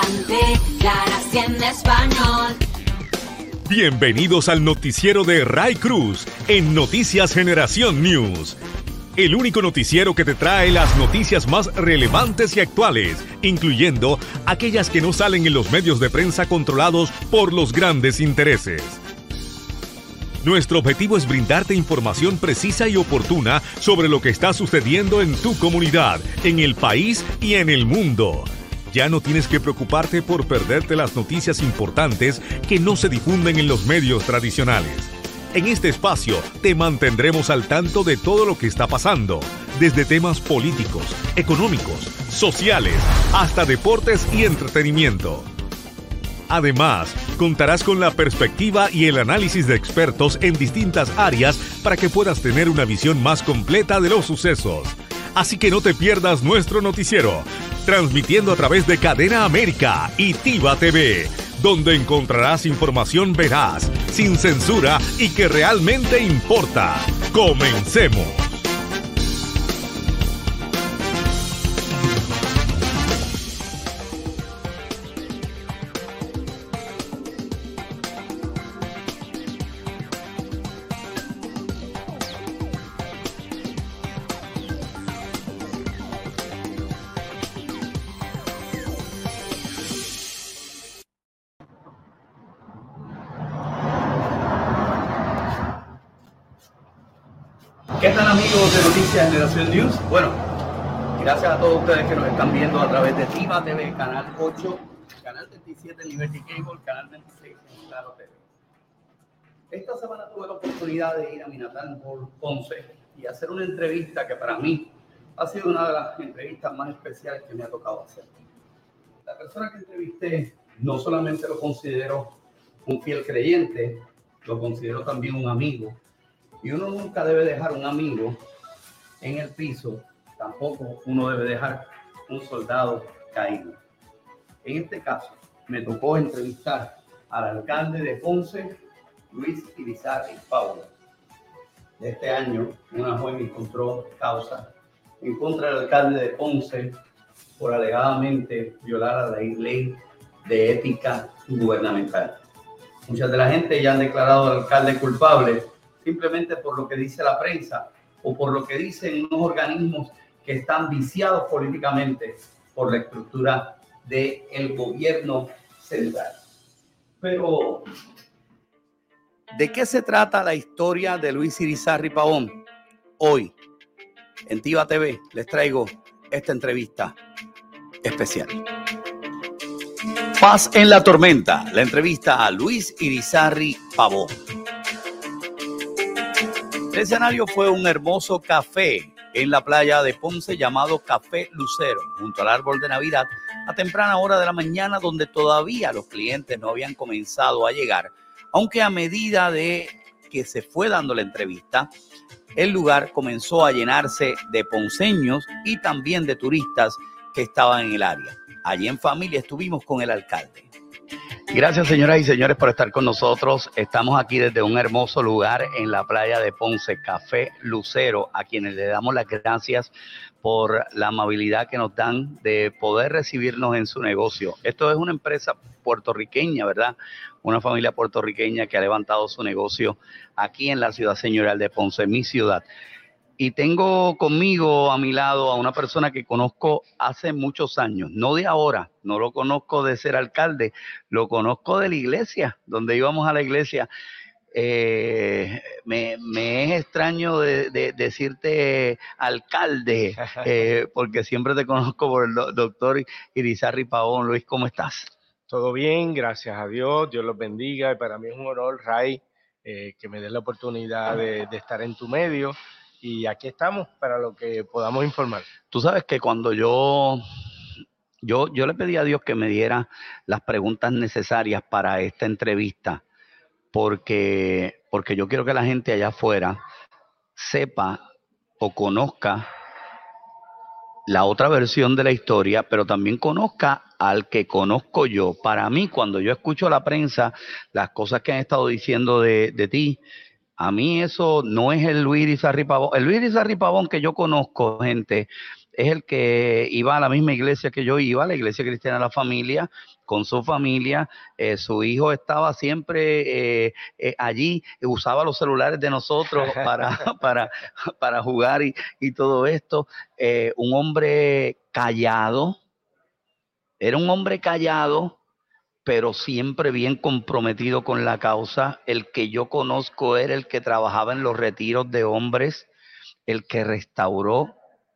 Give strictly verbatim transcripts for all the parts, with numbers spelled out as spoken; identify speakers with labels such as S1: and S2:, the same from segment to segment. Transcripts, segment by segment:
S1: adelante, Claras y en español.
S2: Bienvenidos al noticiero de Ray Cruz en Noticias Generación News. El único noticiero que te trae las noticias más relevantes y actuales, incluyendo aquellas que no salen en los medios de prensa controlados por los grandes intereses. Nuestro objetivo es brindarte información precisa y oportuna sobre lo que está sucediendo en tu comunidad, en el país y en el mundo. Ya no tienes que preocuparte por perderte las noticias importantes que no se difunden en los medios tradicionales. En este espacio te mantendremos al tanto de todo lo que está pasando, desde temas políticos, económicos, sociales, hasta deportes y entretenimiento. Además, contarás con la perspectiva y el análisis de expertos en distintas áreas para que puedas tener una visión más completa de los sucesos. Así que no te pierdas nuestro noticiero, transmitiendo a través de Cadena América y Tiva T V, donde encontrarás información veraz, sin censura y que realmente importa. ¡Comencemos!
S3: ¿Qué tal, amigos de Noticias Generación News? Bueno, gracias a todos ustedes que nos están viendo a través de Tiva T V, Canal ocho, Canal veintisiete en Liberty Cable, Canal veintiséis en Claro T V. Esta semana tuve la oportunidad de ir a mi natal por Ponce y hacer una entrevista que para mí ha sido una de las entrevistas más especiales que me ha tocado hacer. La persona que entrevisté no solamente lo considero un fiel creyente, lo considero también un amigo. Y uno nunca debe dejar un amigo en el piso, tampoco uno debe dejar un soldado caído. En este caso, me tocó entrevistar al alcalde de Ponce, Luis Irizarry Pavón. De este año, una juez encontró causa en contra del alcalde de Ponce por alegadamente violar a la ley de ética gubernamental. Mucha de la gente ya han declarado al alcalde culpable simplemente por lo que dice la prensa o por lo que dicen unos organismos que están viciados políticamente por la estructura del gobierno central. Pero, ¿de qué se trata la historia de Luis Irizarry Pavón? Hoy, en Tiva T V, les traigo esta entrevista especial. Paz en la tormenta, la entrevista a Luis Irizarry Pavón. El escenario fue un hermoso café en la playa de Ponce llamado Café Lucero, junto al árbol de Navidad, a temprana hora de la mañana, donde todavía los clientes no habían comenzado a llegar, aunque a medida de que se fue dando la entrevista, el lugar comenzó a llenarse de ponceños y también de turistas que estaban en el área. Allí en familia estuvimos con el alcalde. Gracias, señoras y señores, por estar con nosotros. Estamos aquí desde un hermoso lugar en la playa de Ponce, Café Lucero, a quienes le damos las gracias por la amabilidad que nos dan de poder recibirnos en su negocio. Esto es una empresa puertorriqueña, ¿verdad? Una familia puertorriqueña que ha levantado su negocio aquí en la ciudad señorial de Ponce, mi ciudad. Y tengo conmigo a mi lado a una persona que conozco hace muchos años, no de ahora, no lo conozco de ser alcalde, lo conozco de la iglesia, donde íbamos a la iglesia. Eh, me, me es extraño de, de, decirte alcalde, eh, porque siempre te conozco por el do, doctor Irizarry Pavón. Luis, ¿cómo estás?
S4: Todo bien, gracias a Dios, Dios los bendiga. Y para mí es un honor, Ray, eh, que me des la oportunidad de, de estar en tu medio. Y aquí estamos para lo que podamos informar.
S3: Tú sabes que cuando yo, yo, yo le pedí a Dios que me diera las preguntas necesarias para esta entrevista, porque, porque yo quiero que la gente allá afuera sepa o conozca la otra versión de la historia, pero también conozca al que conozco yo. Para mí, cuando yo escucho a la prensa, las cosas que han estado diciendo de, de ti, a mí eso no es el Luis Irizarry Pavón. El Luis Irizarry Pavón que yo conozco, gente, es el que iba a la misma iglesia que yo iba, la Iglesia Cristiana de la Familia, con su familia, eh, su hijo estaba siempre eh, eh, allí, usaba los celulares de nosotros para, para, para jugar y, y todo esto, eh, un hombre callado, era un hombre callado, pero siempre bien comprometido con la causa. El que yo conozco era el que trabajaba en los retiros de hombres, el que restauró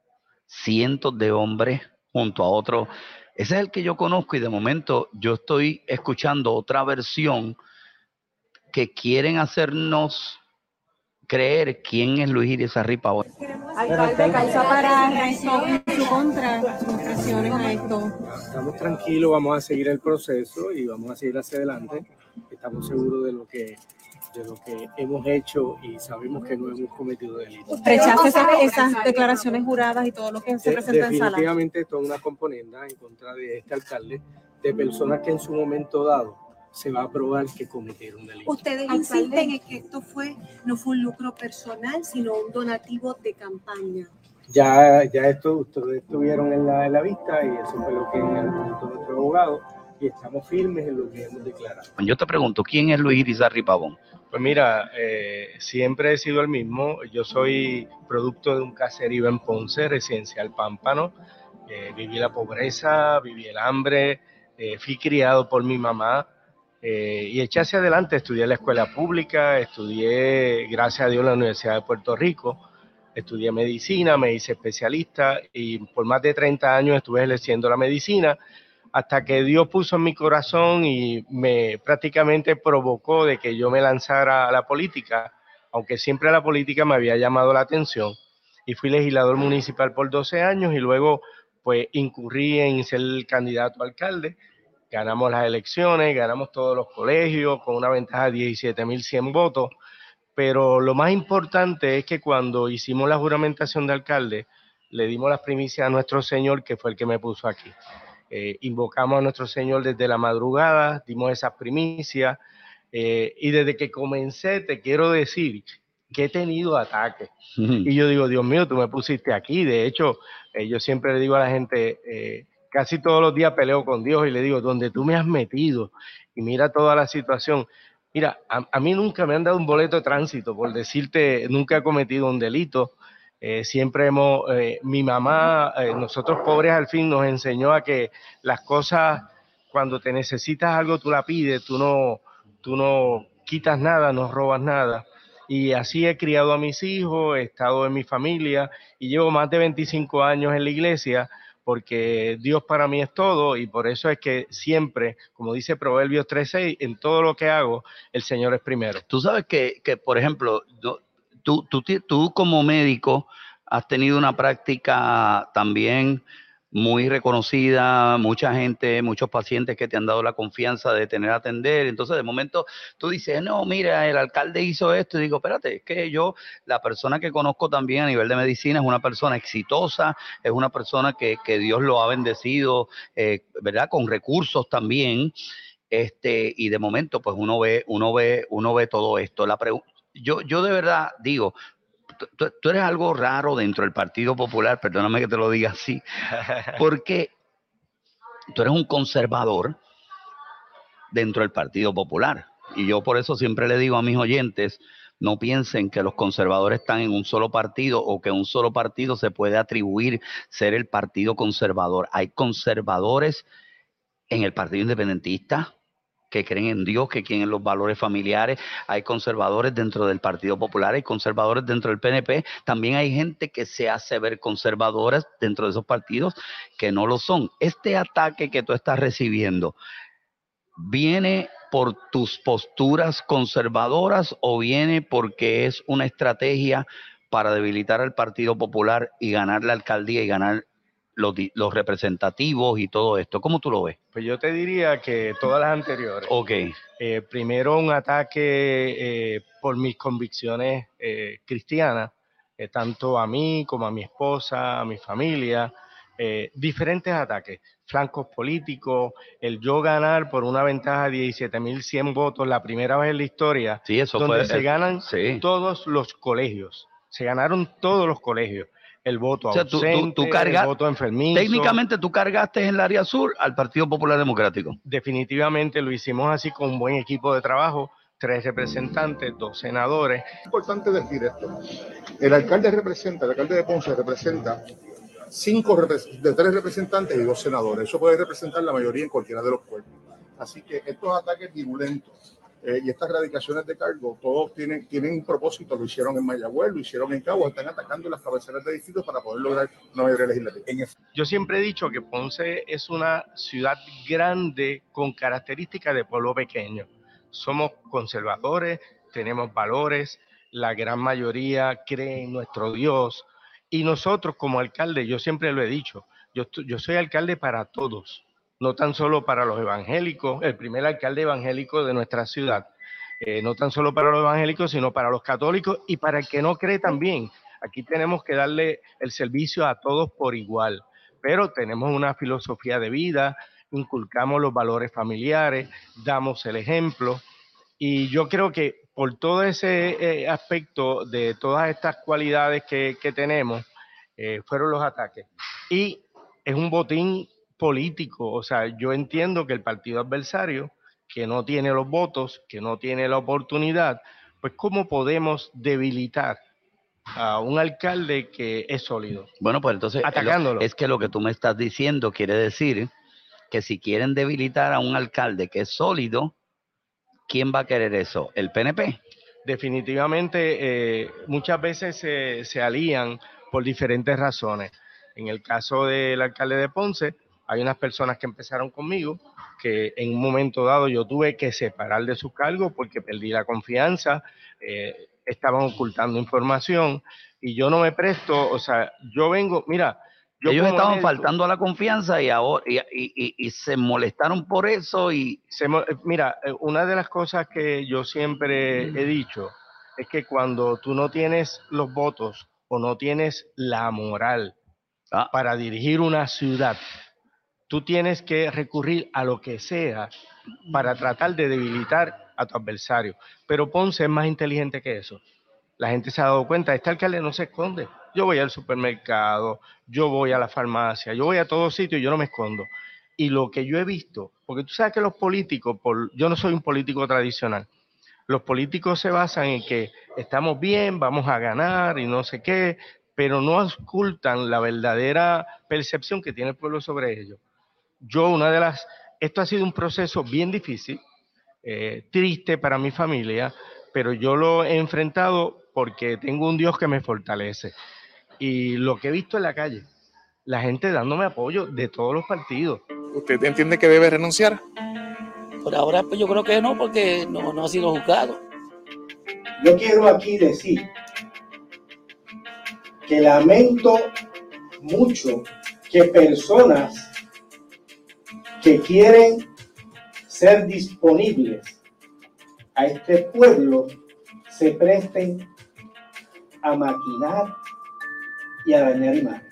S3: cientos de hombres junto a otros. Ese es el que yo conozco y de momento yo estoy escuchando otra versión que quieren hacernos creer quién es Luis Irizarry Pavón.
S5: Alcalde, ¿calza para esto en su contra? Sus expresiones a esto.
S6: Estamos tranquilos, vamos a seguir el proceso y vamos a seguir hacia adelante. Estamos seguros de lo que de lo que hemos hecho y sabemos que no hemos cometido delitos.
S5: ¿Rechaza esas, esas declaraciones juradas y todo lo que se
S6: De,
S5: presenta en sala?
S6: Definitivamente esto es una componenda en contra de este alcalde, de personas que en su momento dado se va a probar que cometieron delitos.
S7: Ustedes insisten en que esto fue no fue un lucro personal, sino un donativo de campaña.
S6: Ya, ya esto ustedes estuvieron en la, en la vista y eso fue lo que argumentó nuestro abogado y estamos firmes en lo que hemos declarado.
S3: Yo te pregunto, ¿quién es Luis Irizarry Pavón?
S4: Pues mira, eh, siempre he sido el mismo. Yo soy producto de un caserío en Ponce, residencial Pámpano. Eh, viví la pobreza, viví el hambre, eh, fui criado por mi mamá. Eh, y eché hacia adelante, estudié en la escuela pública, estudié, gracias a Dios, en la Universidad de Puerto Rico, estudié medicina, me hice especialista y por más de treinta años estuve ejerciendo la medicina hasta que Dios puso en mi corazón y me prácticamente provocó de que yo me lanzara a la política, aunque siempre la política me había llamado la atención, y fui legislador municipal por doce años y luego pues incurrí en ser candidato a alcalde. Ganamos las elecciones, ganamos todos los colegios con una ventaja de diecisiete mil cien votos, pero lo más importante es que cuando hicimos la juramentación de alcalde, le dimos las primicias a nuestro Señor, que fue el que me puso aquí. Eh, invocamos a nuestro Señor desde la madrugada, dimos esas primicias, eh, y desde que comencé te quiero decir que he tenido ataques. Uh-huh. Y yo digo, Dios mío, tú me pusiste aquí. De hecho, eh, yo siempre le digo a la gente... Eh, Casi todos los días peleo con Dios y le digo, donde tú me has metido y mira toda la situación. Mira, a, a mí nunca me han dado un boleto de tránsito por decirte, nunca he cometido un delito. Eh, siempre hemos, eh, mi mamá, eh, nosotros pobres al fin nos enseñó a que las cosas, cuando te necesitas algo, tú la pides, tú no, tú no quitas nada, no robas nada. Y así he criado a mis hijos, he estado en mi familia y llevo más de veinticinco años en la iglesia, porque Dios para mí es todo y por eso es que siempre, como dice Proverbios tres seis, en todo lo que hago, el Señor es primero.
S3: Tú sabes que, que por ejemplo, tú, tú, tú como médico has tenido una práctica también muy reconocida, mucha gente, muchos pacientes que te han dado la confianza de tener a atender. Entonces, de momento, tú dices, no, mira, el alcalde hizo esto. Y digo, espérate, es que yo, la persona que conozco también a nivel de medicina, es una persona exitosa, es una persona que, que Dios lo ha bendecido, eh, ¿verdad? Con recursos también. Este, y de momento, pues uno ve, uno ve, uno ve todo esto. La pregu- yo, yo de verdad digo, Tú, tú eres algo raro dentro del Partido Popular, perdóname que te lo diga así, porque tú eres un conservador dentro del Partido Popular. Y yo por eso siempre le digo a mis oyentes, no piensen que los conservadores están en un solo partido o que un solo partido se puede atribuir ser el Partido Conservador. Hay conservadores en el Partido Independentista que creen en Dios, que creen en los valores familiares. Hay conservadores dentro del Partido Popular, hay conservadores dentro del P N P. También hay gente que se hace ver conservadoras dentro de esos partidos que no lo son. Este ataque que tú estás recibiendo, ¿viene por tus posturas conservadoras o viene porque es una estrategia para debilitar al Partido Popular y ganar la alcaldía y ganar Los, los representativos y todo esto? ¿Cómo tú lo ves?
S4: Pues yo te diría que todas las anteriores.
S3: Ok.
S4: Eh, primero un ataque eh, por mis convicciones eh, cristianas, eh, tanto a mí como a mi esposa, a mi familia, eh, diferentes ataques, flancos políticos, el yo ganar por una ventaja de diecisiete mil cien votos, la primera vez en la historia,
S3: sí, eso
S4: donde
S3: fue,
S4: se ganan
S3: sí.
S4: todos los colegios, se ganaron todos los colegios. el voto
S8: O sea, tú- tú-
S4: ausente,
S8: tú cargas-
S4: el voto enfermizo.
S8: Técnicamente tú cargaste en el área sur al Partido Popular Democrático.
S4: Definitivamente lo hicimos así con un buen equipo de trabajo, tres representantes, dos senadores.
S9: Es importante decir esto. El alcalde representa, el alcalde de Ponce representa cinco repres- de tres representantes y dos senadores. Eso puede representar la mayoría en cualquiera de los cuerpos. Así que estos ataques virulentos eh, y estas radicaciones de cargo, todos tienen, tienen un propósito. Lo hicieron en Mayagüez, lo hicieron en Cabo, están atacando las cabeceras de distritos para poder lograr una mayoría legislativa. En efecto,
S4: Yo siempre he dicho que Ponce es una ciudad grande con características de pueblo pequeño. Somos conservadores, tenemos valores, la gran mayoría cree en nuestro Dios. Y nosotros como alcalde, yo siempre lo he dicho, yo, estu- yo soy alcalde para todos, no tan solo para los evangélicos, el primer alcalde evangélico de nuestra ciudad, eh, no tan solo para los evangélicos, sino para los católicos y para el que no cree también. Aquí tenemos que darle el servicio a todos por igual, pero tenemos una filosofía de vida, inculcamos los valores familiares, damos el ejemplo. Y yo creo que por todo ese eh, aspecto de todas estas cualidades que, que tenemos, eh, fueron los ataques. Y es un botín político, o sea, yo entiendo que el partido adversario, que no tiene los votos, que no tiene la oportunidad, pues ¿cómo podemos debilitar a un alcalde que es sólido?
S8: Bueno, pues entonces eh,
S4: Atacándolo.
S8: lo- es que lo que tú me estás diciendo quiere decir que si quieren debilitar a un alcalde que es sólido, ¿quién va a querer eso? ¿El P N P?
S4: Definitivamente, eh, muchas veces se, se alían por diferentes razones. En el caso del alcalde de Ponce, hay unas personas que empezaron conmigo que en un momento dado yo tuve que separar de sus cargos porque perdí la confianza, eh, estaban ocultando información y yo no me presto, o sea, yo vengo, mira, yo
S8: Ellos
S4: como
S8: estaban
S4: médico-
S8: faltando a la confianza y ahora y, y- y- y se molestaron por eso y
S4: Se mo- eh, mira, eh, una de las cosas que yo siempre he dicho es que cuando tú no tienes los votos o no tienes la moral
S8: Ah.
S4: para dirigir una ciudad, tú tienes que recurrir a lo que sea para tratar de debilitar a tu adversario. Pero Ponce es más inteligente que eso. La gente se ha dado cuenta, este alcalde no se esconde. Yo voy al supermercado, yo voy a la farmacia, yo voy a todos sitios y yo no me escondo. Y lo que yo he visto, porque tú sabes que los políticos, por, yo no soy un político tradicional, los políticos se basan en que estamos bien, vamos a ganar y no sé qué, pero no ocultan la verdadera percepción que tiene el pueblo sobre ellos. Yo, una de las, esto ha sido un proceso bien difícil, eh, triste para mi familia, pero yo lo he enfrentado porque tengo un Dios que me fortalece. Y lo que he visto en la calle, la gente dándome apoyo de todos los partidos.
S10: ¿Usted entiende que debe renunciar?
S11: Por ahora pues yo creo que no, porque no, no ha sido juzgado.
S12: Yo quiero aquí decir que lamento mucho que personas que quieren ser disponibles a este pueblo se presten a maquinar y a dañar imagen.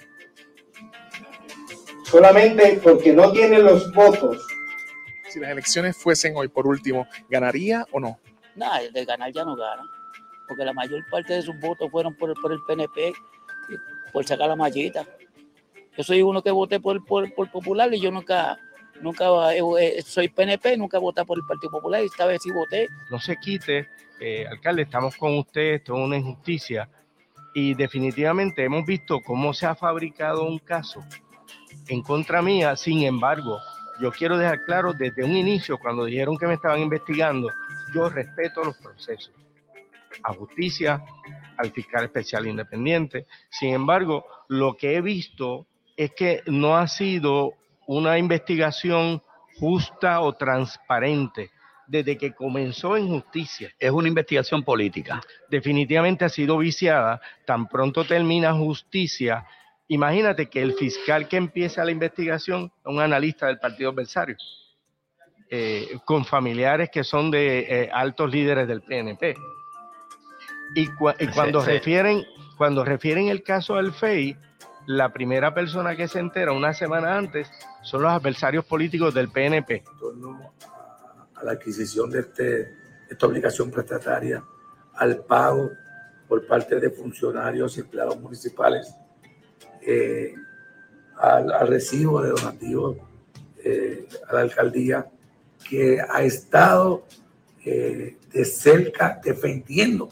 S12: Solamente porque no tienen los votos.
S10: Si las elecciones fuesen hoy, por último, ¿ganaría o no?
S11: Nada, de ganar ya no gana, porque la mayor parte de sus votos fueron por, por el P N P, por sacar la mallita. Yo soy uno que voté por, por, por Popular y yo nunca, nunca eh, soy P N P, nunca voté por el Partido Popular y esta vez sí voté.
S4: No se quite, eh, alcalde, estamos con usted, esto es una injusticia. Y definitivamente hemos visto cómo se ha fabricado un caso en contra mía. Sin embargo, yo quiero dejar claro desde un inicio, cuando dijeron que me estaban investigando, yo respeto los procesos, a justicia, al fiscal especial independiente. Sin embargo, lo que he visto es que no ha sido una investigación justa o transparente desde que comenzó en justicia.
S8: es una investigación política.
S4: Definitivamente ha sido viciada. Tan pronto termina justicia, imagínate que el fiscal que empieza la investigación es un analista del partido adversario, eh, con familiares que son de eh, altos líderes del P N P. Y, cua- y cuando
S8: Sí, sí.
S4: refieren cuando refieren el caso al F E I, la primera persona que se entera una semana antes son los adversarios políticos del P N P.
S13: En torno a, a la adquisición de este, esta obligación prestataria, al pago por parte de funcionarios y empleados municipales eh, al, al recibo de donativos eh, a la alcaldía, que ha estado eh, de cerca defendiendo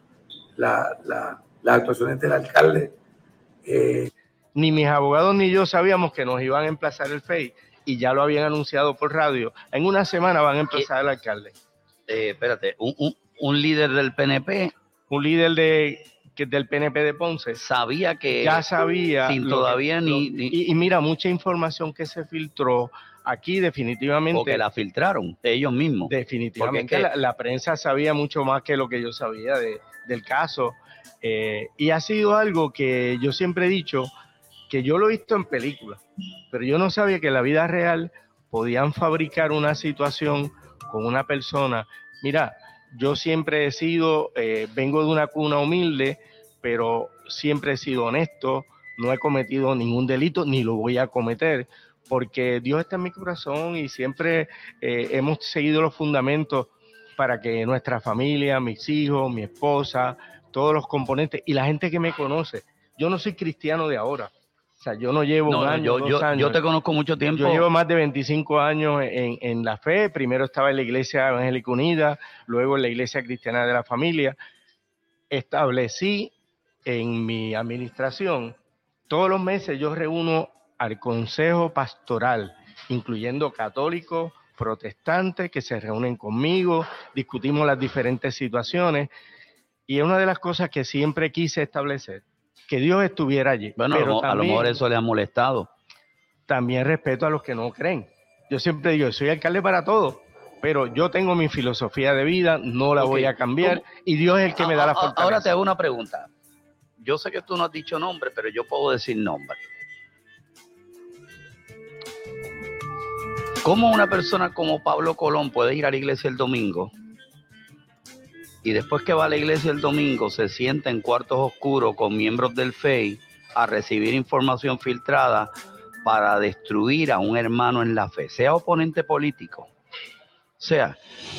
S13: la, la, las actuaciones del alcalde.
S4: Eh, ni mis abogados ni yo sabíamos que nos iban a emplazar el F E I y ya lo habían anunciado por radio. En una semana van a emplazar al alcalde.
S8: Eh, espérate, un, un, un líder del P N P,
S4: un líder de, que del P N P de Ponce,
S8: sabía que
S4: ya sabía,
S8: sin todavía
S4: que,
S8: ni,
S4: lo,
S8: ni
S4: y, y mira, mucha información que se filtró aquí definitivamente.
S8: O que la filtraron ellos mismos.
S4: Definitivamente
S8: es que,
S4: la, la prensa sabía mucho más que lo que yo sabía de, del caso. Eh, y ha sido algo que yo siempre he dicho, que yo lo he visto en películas, pero yo no sabía que en la vida real podían fabricar una situación con una persona. Mira, yo siempre he sido, eh, vengo de una cuna humilde, pero siempre he sido honesto, no he cometido ningún delito, ni lo voy a cometer, porque Dios está en mi corazón y siempre eh, hemos seguido los fundamentos para que nuestra familia, mis hijos, mi esposa, todos los componentes y la gente que me conoce, yo no soy cristiano de ahora. O sea, yo no llevo
S8: no,
S4: un año,
S8: yo,
S4: dos
S8: yo,
S4: años.
S8: Yo te conozco mucho tiempo.
S4: Yo llevo más de veinticinco años en, en la fe. Primero estaba en la Iglesia Evangélica Unida, luego en la Iglesia Cristiana de la Familia. Establecí en mi administración, todos los meses yo reúno al Consejo Pastoral, incluyendo católicos, protestantes, que se reúnen conmigo, discutimos las diferentes situaciones. Y es una de las cosas que siempre quise establecer, que Dios estuviera allí.
S8: Bueno, pero a, también, a lo mejor eso le ha molestado.
S4: También respeto a los que no creen. Yo siempre digo, soy alcalde para todos, pero yo tengo mi filosofía de vida, no la okay. voy a cambiar, ¿Cómo? Y Dios es el que a, me da la fortaleza.
S8: Ahora te hago una pregunta. Yo sé que tú no has dicho nombre, pero yo puedo decir nombre. ¿Cómo una persona como Pablo Colón puede ir a la iglesia el domingo y después que va a la iglesia el domingo se sienta en cuartos oscuros con miembros del F E I a recibir información filtrada para destruir a un hermano en la fe, sea oponente político? O sea,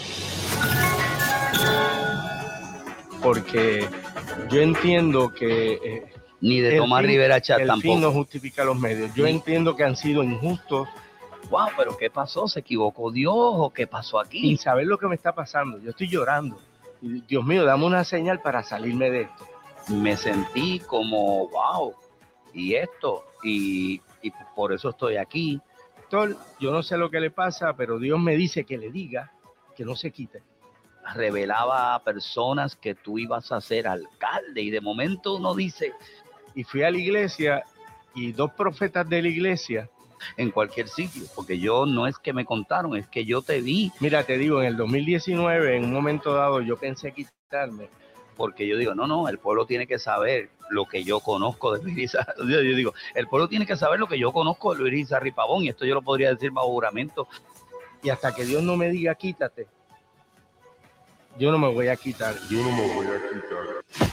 S4: porque yo entiendo que eh,
S8: ni de Tomás fin, Rivera Chat
S4: el
S8: tampoco.
S4: Fin no justifica los medios. Yo sí. entiendo que han sido injustos.
S8: Wow, pero ¿qué pasó? ¿Se equivocó Dios o qué pasó aquí?
S4: Sin saber lo que me está pasando. Yo estoy llorando. Y, Dios mío, dame una señal para salirme de esto.
S8: Me sentí como, wow, y esto, y, y por eso estoy aquí.
S4: Doctor, yo no sé lo que le pasa, pero Dios me dice que le diga que no se quite.
S8: Revelaba a personas que tú ibas a ser alcalde y de momento uno dice...
S4: Y fui a la iglesia y dos profetas de la iglesia...
S8: En cualquier sitio, porque yo no es que me contaron, es que yo te vi.
S4: Mira, te digo, en el dos mil diecinueve, en un momento dado, yo pensé quitarme.
S8: Porque yo digo, no, no, el pueblo tiene que saber lo que yo conozco de Luis Irizarry. Yo digo, el pueblo tiene que saber lo que yo conozco de Luis Irizarry Pavón, y esto yo lo podría decir bajo juramento.
S4: Y hasta que Dios no me diga, quítate, yo no me voy a quitar.
S9: Yo no me voy a quitar.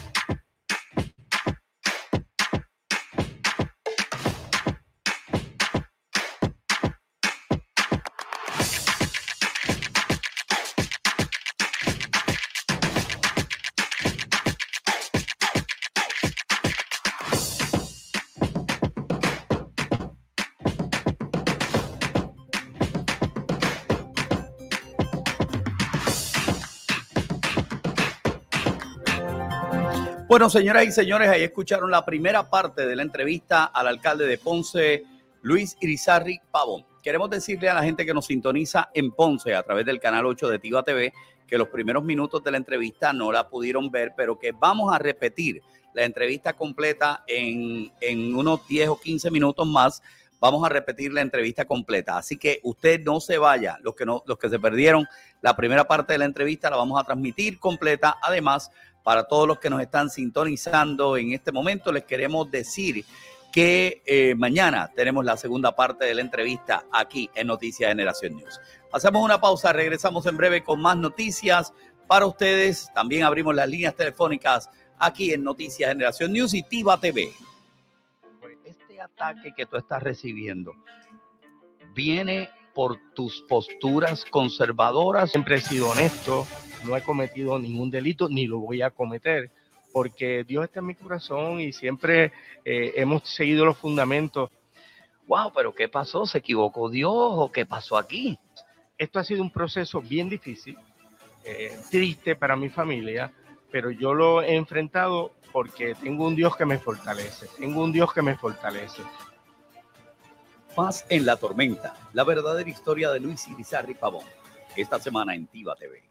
S3: Bueno, señoras y señores, ahí escucharon la primera parte de la entrevista al alcalde de Ponce, Luis Irizarry Pavón. Queremos decirle a la gente que nos sintoniza en Ponce a través del canal ocho de Tiva T V que los primeros minutos de la entrevista no la pudieron ver, pero que vamos a repetir la entrevista completa en, en unos diez o quince minutos más. Vamos a repetir la entrevista completa. Así que usted no se vaya. Los que, no, los que se perdieron la primera parte de la entrevista la vamos a transmitir completa. Además, para todos los que nos están sintonizando en este momento, les queremos decir que eh, mañana tenemos la segunda parte de la entrevista aquí en Noticias Generación News. Hacemos una pausa, regresamos en breve con más noticias para ustedes. También abrimos las líneas telefónicas aquí en Noticias Generación News y Tiva T V.
S8: Este ataque que tú estás recibiendo viene por tus posturas conservadoras.
S4: Siempre he sido honesto, no he cometido ningún delito, ni lo voy a cometer, porque Dios está en mi corazón y siempre eh, hemos seguido los fundamentos.
S8: Wow, pero ¿qué pasó? ¿Se equivocó Dios o qué pasó aquí?
S4: Esto ha sido un proceso bien difícil, eh, triste para mi familia, pero yo lo he enfrentado porque tengo un Dios que me fortalece, tengo un Dios que me fortalece.
S2: Paz en la tormenta, la verdadera historia de Luis Irizarry Pavón, esta semana en Tiva T V.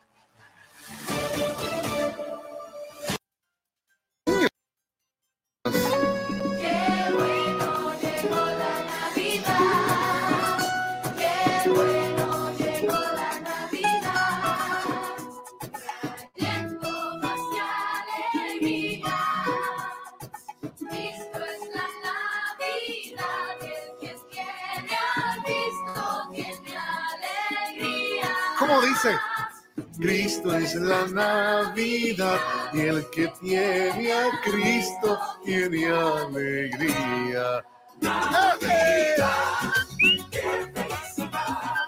S9: ¿Cómo dice? Cristo es la Navidad y el que tiene a Cristo tiene alegría. Navidad, qué felicidad.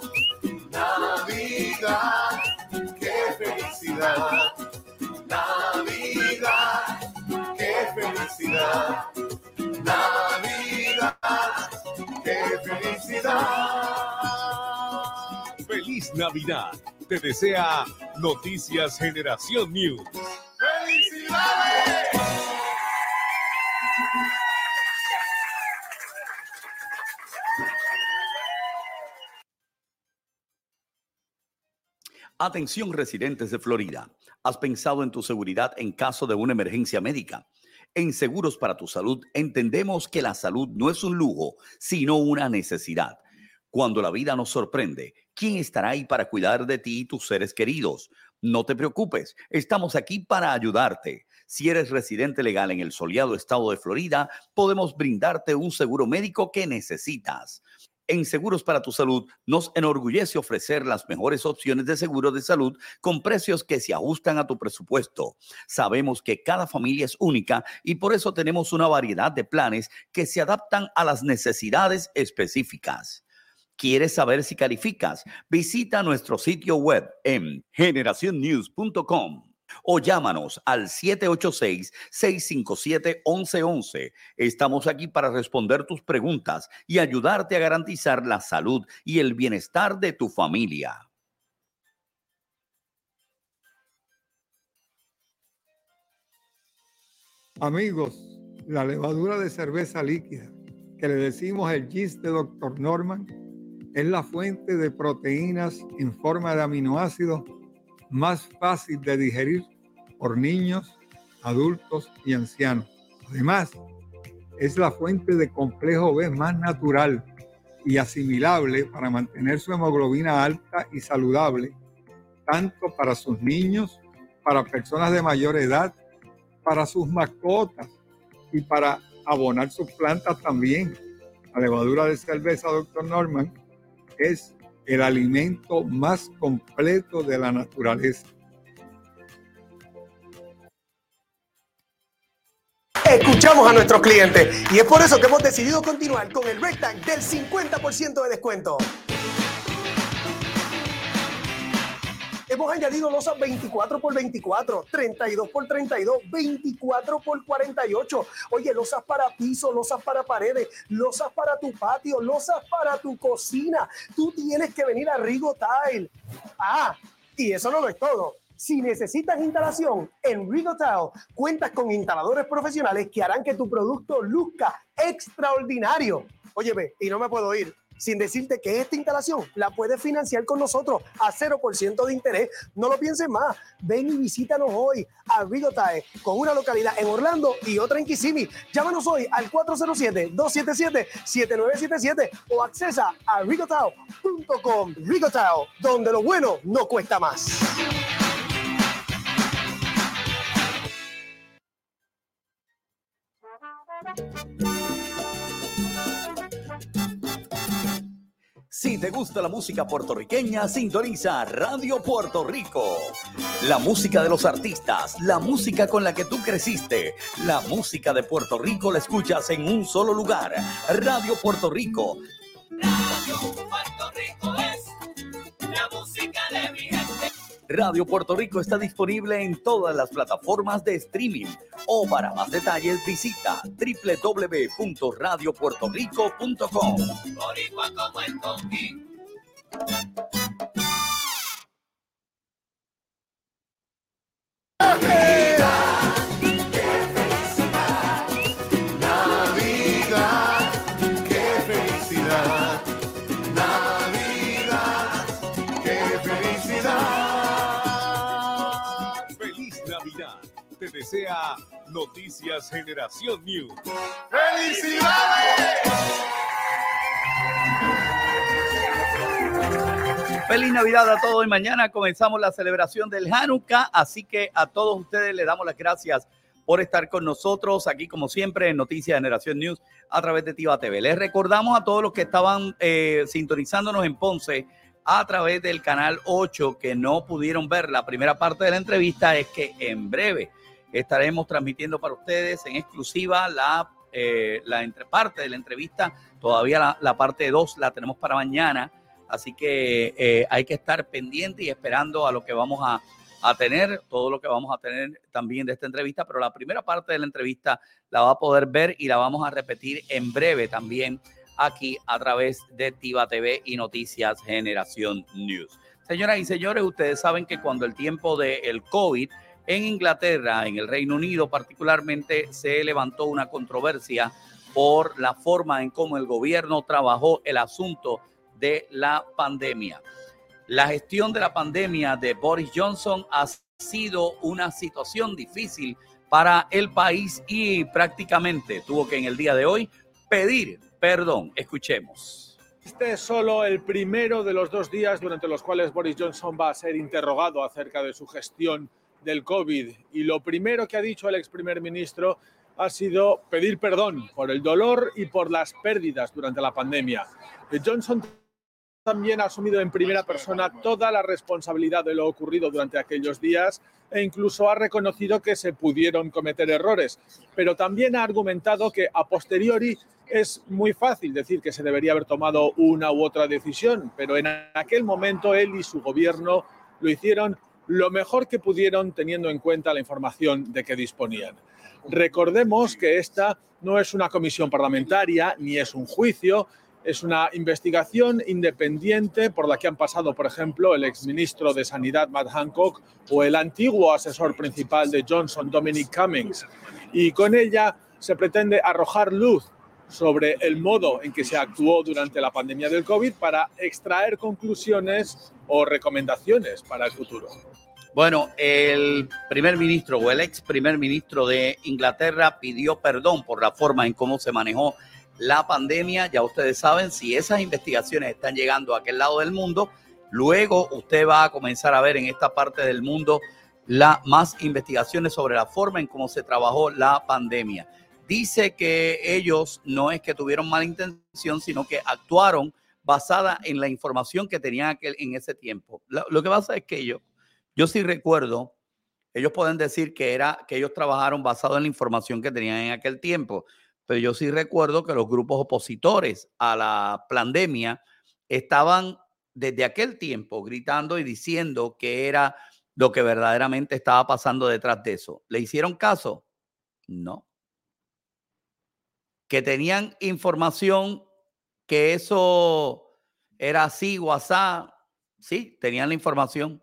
S9: Navidad, qué felicidad. Navidad, qué felicidad. Navidad, qué felicidad.
S2: ¡Feliz Navidad! Te desea Noticias Generación News.
S9: ¡Felicidades!
S2: Atención residentes de Florida. ¿Has pensado en tu seguridad en caso de una emergencia médica? En Seguros para tu Salud entendemos que la salud no es un lujo, sino una necesidad. Cuando la vida nos sorprende, ¿quién estará ahí para cuidar de ti y tus seres queridos? No te preocupes, estamos aquí para ayudarte. Si eres residente legal en el soleado estado de Florida, podemos brindarte un seguro médico que necesitas. En Seguros para tu Salud nos enorgullece ofrecer las mejores opciones de seguro de salud con precios que se ajustan a tu presupuesto. Sabemos que cada familia es única y por eso tenemos una variedad de planes que se adaptan a las necesidades específicas. ¿Quieres saber si calificas? Visita nuestro sitio web en generación news punto com o llámanos al siete ocho seis, seis cinco siete, once once. Estamos aquí para responder tus preguntas y ayudarte a garantizar la salud y el bienestar de tu familia.
S14: Amigos, la levadura de cerveza líquida, que le decimos el yeast de doctor Norman, es la fuente de proteínas en forma de aminoácidos más fácil de digerir por niños, adultos y ancianos. Además, es la fuente de complejo B más natural y asimilable para mantener su hemoglobina alta y saludable, tanto para sus niños, para personas de mayor edad, para sus mascotas y para abonar sus plantas también. La levadura de cerveza doctor Norman es el alimento más completo de la naturaleza.
S15: Escuchamos a nuestros clientes y es por eso que hemos decidido continuar con el Red Tag del cincuenta por ciento de descuento. Hemos añadido losas veinticuatro por veinticuatro, treinta y dos por treinta y dos, veinticuatro por cuarenta y ocho. Oye, losas para piso, losas para paredes, losas para tu patio, losas para tu cocina. Tú tienes que venir a Rigo Tile. Ah, y eso no lo es todo. Si necesitas instalación, en Rigo Tile cuentas con instaladores profesionales que harán que tu producto luzca extraordinario. Oye, ve, y no me puedo ir sin decirte que esta instalación la puedes financiar con nosotros a cero por ciento de interés. No lo pienses más. Ven y visítanos hoy a Rigo Tile, con una localidad en Orlando y otra en Kissimmee. Llámanos hoy al cuatro cero siete, dos siete siete, siete nueve siete siete o accesa a rigo tile punto com. Rigo Tile, donde lo bueno no cuesta más.
S2: Si te gusta la música puertorriqueña, sintoniza Radio Puerto Rico. La música de los artistas, la música con la que tú creciste, la música de Puerto Rico la escuchas en un solo lugar. Radio Puerto Rico.
S16: Radio Puerto Rico es la música de mi gente.
S3: Radio Puerto Rico está disponible en todas las plataformas de streaming o para más detalles visita doble u doble u doble u punto radio puerto rico punto com. Boricua como el Conqui.
S2: Te desea Noticias Generación News.
S3: ¡Felicidades! Feliz Navidad a todos y mañana comenzamos la celebración del Hanukkah, así que a todos ustedes les damos las gracias por estar con nosotros aquí como siempre en Noticias Generación News a través de Tiva T V. Les recordamos a todos los que estaban eh, sintonizándonos en Ponce a través del canal ocho que no pudieron ver la primera parte de la entrevista es que en breve estaremos transmitiendo para ustedes en exclusiva la, eh, la entre, parte de la entrevista. Todavía la, la parte dos la tenemos para mañana, así que eh, hay que estar pendiente y esperando a lo que vamos a, a tener, todo lo que vamos a tener también de esta entrevista, pero la primera parte de la entrevista la va a poder ver y la vamos a repetir en breve también aquí a través de Tiva T V y Noticias Generación News. Señoras y señores, ustedes saben que cuando el tiempo del COVID en Inglaterra, en el Reino Unido particularmente, se levantó una controversia por la forma en cómo el gobierno trabajó el asunto de la pandemia. La gestión de la pandemia de Boris Johnson ha sido una situación difícil para el país y prácticamente tuvo que en el día de hoy pedir perdón. Escuchemos.
S16: Este es solo el primero de los dos días durante los cuales Boris Johnson va a ser interrogado acerca de su gestión del COVID. Y lo primero que ha dicho el ex primer ministro ha sido pedir perdón por el dolor y por las pérdidas durante la pandemia. Johnson también ha asumido en primera persona toda la responsabilidad de lo ocurrido durante aquellos días e incluso ha reconocido que se pudieron cometer errores, pero también ha argumentado que a posteriori es muy fácil decir que se debería haber tomado una u otra decisión, pero en aquel momento él y su gobierno lo hicieron lo mejor que pudieron teniendo en cuenta la información de que disponían. Recordemos que esta no es una comisión parlamentaria ni es un juicio, es una investigación independiente por la que han pasado, por ejemplo, el exministro de Sanidad Matt Hancock o el antiguo asesor principal de Johnson, Dominic Cummings. Y con ella se pretende arrojar luz sobre el modo en que se actuó durante la pandemia del COVID para extraer conclusiones o recomendaciones para el futuro.
S3: Bueno, el primer ministro o el ex primer ministro de Inglaterra pidió perdón por la forma en cómo se manejó la pandemia. Ya ustedes saben, si esas investigaciones están llegando a aquel lado del mundo, luego usted va a comenzar a ver en esta parte del mundo la, más investigaciones sobre la forma en cómo se trabajó la pandemia. Dice que ellos no es que tuvieron mala intención, sino que actuaron basada en la información que tenían aquel, en ese tiempo. Lo, lo que pasa es que yo, yo sí recuerdo, ellos pueden decir que, era, que ellos trabajaron basado en la información que tenían en aquel tiempo, pero yo sí recuerdo que los grupos opositores a la pandemia estaban desde aquel tiempo gritando y diciendo que era lo que verdaderamente estaba pasando detrás de eso. ¿Le hicieron caso? No. Que tenían información que eso era así o asá, sí, tenían la información.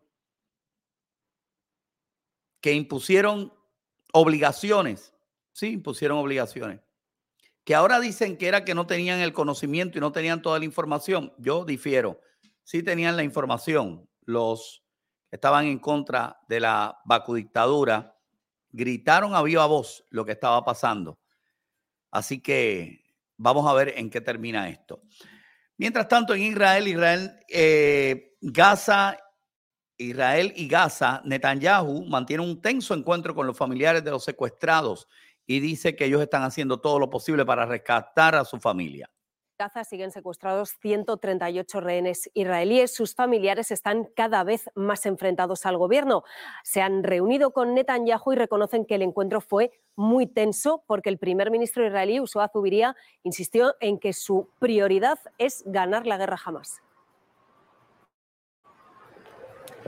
S3: Que impusieron obligaciones, sí, impusieron obligaciones. Que ahora dicen que era que no tenían el conocimiento y no tenían toda la información. Yo difiero, sí tenían la información. Los que estaban en contra de la vacudictadura gritaron a viva voz lo que estaba pasando. Así que vamos a ver en qué termina esto. Mientras tanto, en Israel, Israel, eh, Gaza, Israel y Gaza, Netanyahu mantiene un tenso encuentro con los familiares de los secuestrados y dice que ellos están haciendo todo lo posible para rescatar a su familia.
S17: En Gaza siguen secuestrados ciento treinta y ocho rehenes israelíes. Sus familiares están cada vez más enfrentados al gobierno. Se han reunido con Netanyahu y reconocen que el encuentro fue muy tenso porque el primer ministro israelí, Usua Zubiría, insistió en que su prioridad es ganar la guerra Hamás.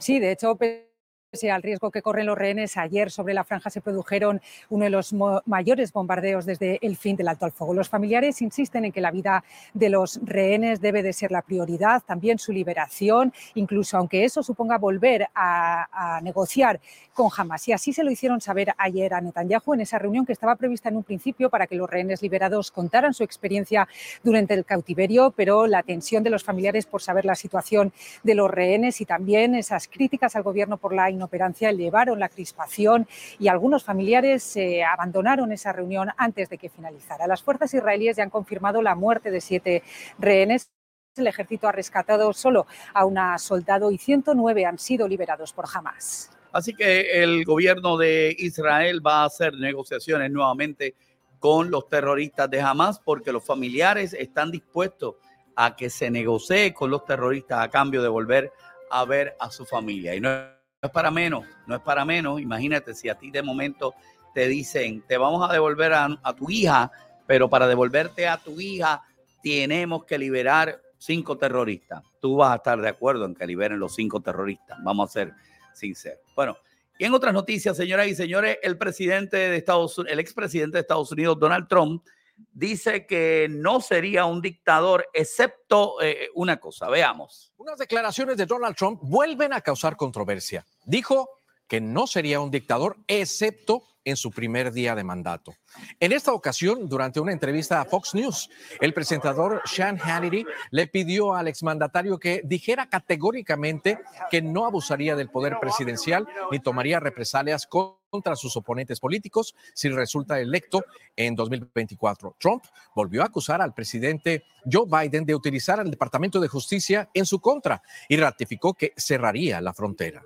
S18: Sí, de hecho, pese al riesgo que corren los rehenes, ayer sobre la franja se produjeron uno de los mayores bombardeos desde el fin del alto al fuego. Los familiares insisten en que la vida de los rehenes debe de ser la prioridad, también su liberación, incluso aunque eso suponga volver a, a negociar con Hamas. Y así se lo hicieron saber ayer a Netanyahu en esa reunión que estaba prevista en un principio para que los rehenes liberados contaran su experiencia durante el cautiverio, pero la tensión de los familiares por saber la situación de los rehenes y también esas críticas al gobierno por la inoperancia llevaron la crispación y algunos familiares eh, abandonaron esa reunión antes de que finalizara. Las fuerzas israelíes ya han confirmado la muerte de siete rehenes. El ejército ha rescatado solo a una soldado y ciento nueve han sido liberados por Hamas.
S3: Así que el gobierno de Israel va a hacer negociaciones nuevamente con los terroristas de Hamas porque los familiares están dispuestos a que se negocie con los terroristas a cambio de volver a ver a su familia. Y no es para menos, no es para menos. Imagínate si a ti de momento te dicen, te vamos a devolver a, a tu hija, pero para devolverte a tu hija tenemos que liberar cinco terroristas. Tú vas a estar de acuerdo en que liberen los cinco terroristas. Vamos a ser sinceros. Bueno, y en otras noticias, señoras y señores, el presidente de Estados Unidos, el expresidente de Estados Unidos, Donald Trump, dice que no sería un dictador, excepto eh, una cosa. Veamos.
S19: Unas declaraciones de Donald Trump vuelven a causar controversia. Dijo que no sería un dictador, excepto en su primer día de mandato. En esta ocasión, durante una entrevista a Fox News, el presentador Sean Hannity le pidió al exmandatario que dijera categóricamente que no abusaría del poder presidencial ni tomaría represalias contra sus oponentes políticos si resulta electo en dos mil veinticuatro. Trump volvió a acusar al presidente Joe Biden de utilizar el Departamento de Justicia en su contra y ratificó que cerraría la frontera.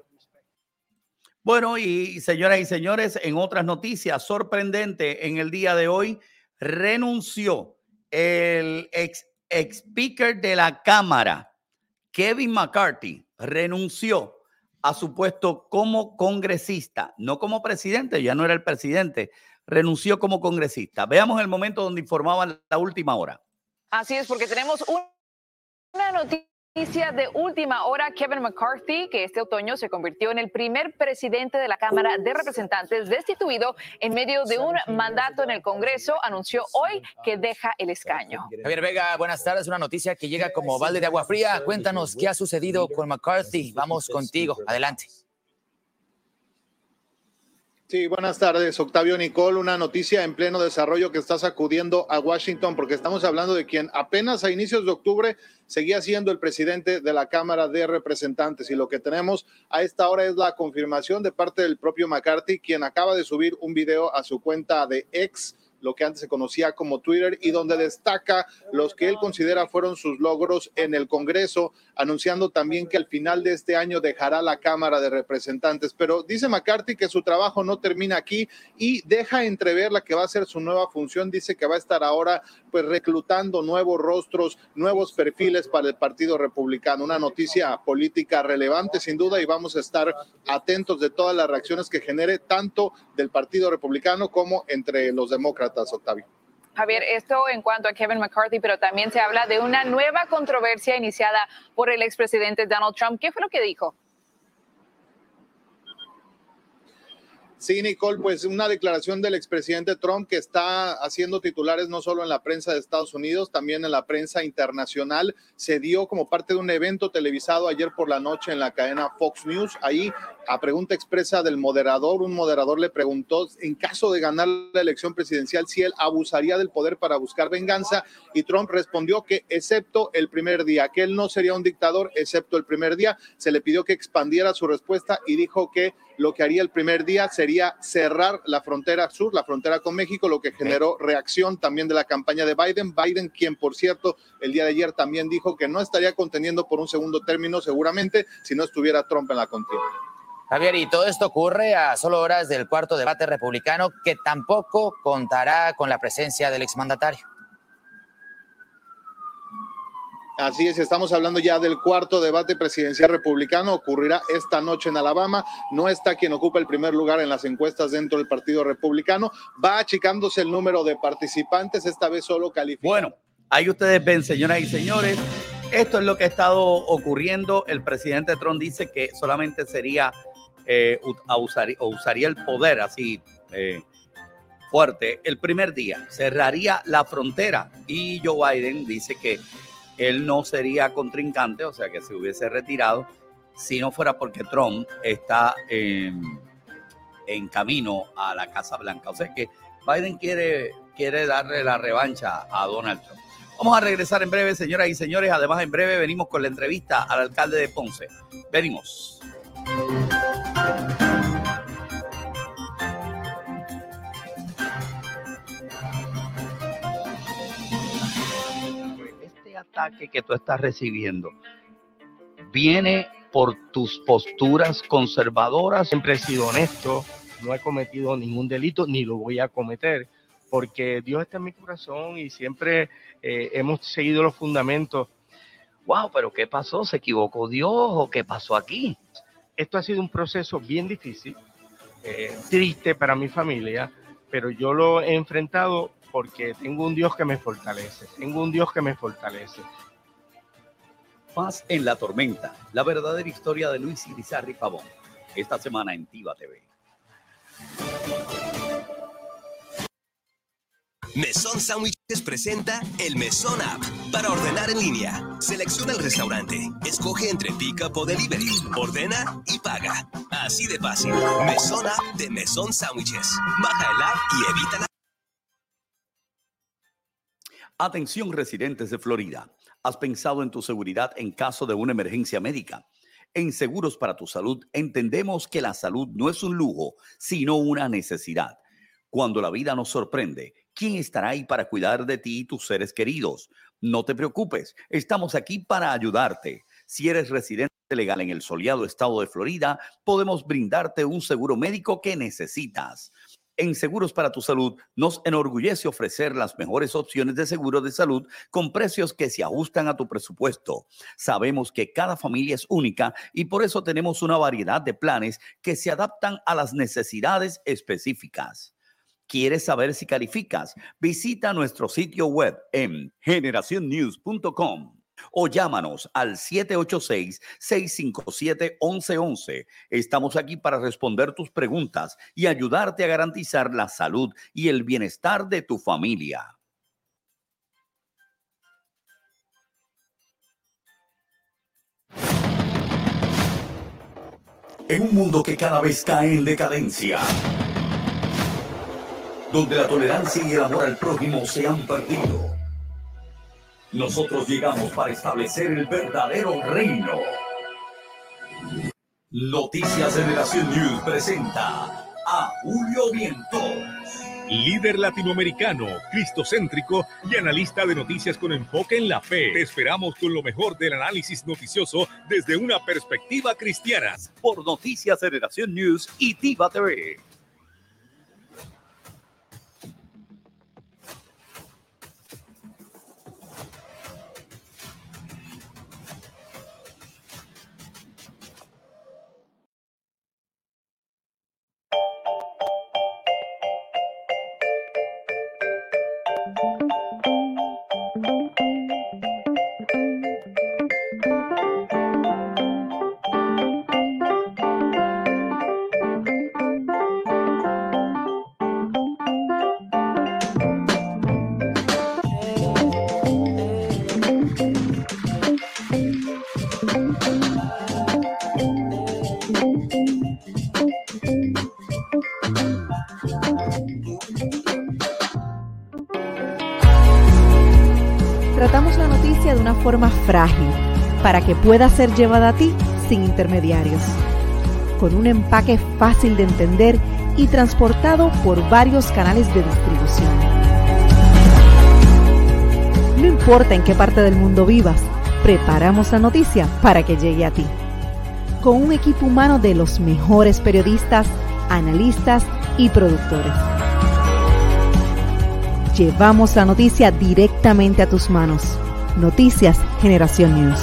S3: Bueno, y señoras y señores, en otras noticias, sorprendente, en el día de hoy renunció el ex, ex speaker de la Cámara, Kevin McCarthy, renunció a su puesto como congresista, no como presidente, ya no era el presidente, renunció como congresista. Veamos el momento donde informaban la última hora.
S20: Así es, porque tenemos una noticia de última hora. Kevin McCarthy, que este otoño se convirtió en el primer presidente de la Cámara de Representantes destituido en medio de un mandato en el Congreso, anunció hoy que deja el escaño.
S21: Javier Vega, buenas tardes. Una noticia que llega como balde de agua fría. Cuéntanos qué ha sucedido con McCarthy. Vamos contigo. Adelante.
S9: Sí, buenas tardes, Octavio, Nicole. Una noticia en pleno desarrollo que está sacudiendo a Washington, porque estamos hablando de quien apenas a inicios de octubre seguía siendo el presidente de la Cámara de Representantes. Y lo que tenemos a esta hora es la confirmación de parte del propio McCarthy, quien acaba de subir un video a su cuenta de X, lo que antes se conocía como Twitter, y donde destaca los que él considera fueron sus logros en el Congreso, anunciando también que al final de este año dejará la Cámara de Representantes. Pero dice McCarthy que su trabajo no termina aquí y deja entrever la que va a ser su nueva función. Dice que va a estar ahora pues reclutando nuevos rostros, nuevos perfiles para el Partido Republicano. Una noticia política relevante sin duda, y vamos a estar atentos de todas las reacciones que genere tanto del Partido Republicano como entre los demócratas. Octavio.
S20: Javier, esto en cuanto a Kevin McCarthy, pero también se habla de una nueva controversia iniciada por el expresidente Donald Trump. ¿Qué fue lo que dijo?
S9: Sí, Nicole, pues una declaración del expresidente Trump que está haciendo titulares no solo en la prensa de Estados Unidos, también en la prensa internacional. Se dio como parte de un evento televisado ayer por la noche en la cadena Fox News. Ahí, a pregunta expresa del moderador, un moderador le preguntó en caso de ganar la elección presidencial si él abusaría del poder para buscar venganza, y Trump respondió que excepto el primer día, que él no sería un dictador excepto el primer día. Se le pidió que expandiera su respuesta y dijo que lo que haría el primer día sería cerrar la frontera sur, la frontera con México, lo que generó reacción también de la campaña de Biden. Biden, quien por cierto el día de ayer también dijo que no estaría contendiendo por un segundo término seguramente si no estuviera Trump en la contienda.
S21: Javier, y todo esto ocurre a solo horas del cuarto debate republicano, que tampoco contará con la presencia del exmandatario.
S9: Así es, estamos hablando ya del cuarto debate presidencial republicano. Ocurrirá esta noche en Alabama. No está quien ocupa el primer lugar en las encuestas dentro del Partido Republicano. Va achicándose el número de participantes, esta vez solo califica.
S3: Bueno, ahí ustedes ven, señoras y señores, esto es lo que ha estado ocurriendo. El presidente Trump dice que solamente sería, eh, usar, o usaría el poder así eh, fuerte el primer día. Cerraría la frontera y Joe Biden dice que él no sería contrincante, o sea que se hubiese retirado si no fuera porque Trump está en, en camino a la Casa Blanca. O sea que Biden quiere, quiere darle la revancha a Donald Trump. Vamos a regresar en breve, señoras y señores. Además, en breve venimos con la entrevista al alcalde de Ponce. Venimos. Este ataque que tú estás recibiendo viene por tus posturas conservadoras.
S4: Siempre he sido honesto, no he cometido ningún delito ni lo voy a cometer, porque Dios está en mi corazón y siempre eh, hemos seguido los fundamentos.
S8: Wow, pero ¿qué pasó? ¿Se equivocó Dios o qué pasó aquí?
S4: Esto ha sido un proceso bien difícil, eh, triste para mi familia, pero yo lo he enfrentado porque tengo un Dios que me fortalece, tengo un Dios que me fortalece.
S3: Paz en la tormenta, la verdadera historia de Luis Irizarry Pavón, esta semana en Tiva T V.
S1: Mesón Sándwiches presenta el Mesón App para ordenar en línea. Selecciona el restaurante, escoge entre pick-up o delivery, ordena y paga. Así de fácil. Mesón App de Mesón Sándwiches. Baja el app y evita la...
S3: Atención, residentes de Florida. ¿Has pensado en tu seguridad en caso de una emergencia médica? En Seguros para tu Salud entendemos que la salud no es un lujo, sino una necesidad. Cuando la vida nos sorprende, ¿quién estará ahí para cuidar de ti y tus seres queridos? No te preocupes, estamos aquí para ayudarte. Si eres residente legal en el soleado estado de Florida, podemos brindarte un seguro médico que necesitas. En Seguros para tu Salud nos enorgullece ofrecer las mejores opciones de seguro de salud con precios que se ajustan a tu presupuesto. Sabemos que cada familia es única y por eso tenemos una variedad de planes que se adaptan a las necesidades específicas. ¿Quieres saber si calificas? Visita nuestro sitio web en generación news punto com o llámanos al siete ocho seis, seis cinco siete, once once. Estamos aquí para responder tus preguntas y ayudarte a garantizar la salud y el bienestar de tu familia. En un mundo que cada vez cae en decadencia, donde la tolerancia y el amor al prójimo se han perdido, nosotros llegamos para establecer el verdadero reino. Noticias Generación News presenta a Julio Vientos,
S2: líder latinoamericano, cristocéntrico y analista de noticias con enfoque en la fe. Te esperamos con lo mejor del análisis noticioso desde una perspectiva cristiana.
S3: Por Noticias Generación News y Tiva T V.
S22: Tratamos la noticia de una forma frágil, para que pueda ser llevada a ti sin intermediarios, con un empaque fácil de entender y transportado por varios canales de distribución. No importa en qué parte del mundo vivas, preparamos la noticia para que llegue a ti. Con un equipo humano de los mejores periodistas, analistas y productores. Llevamos la noticia directamente a tus manos. Noticias Generación News.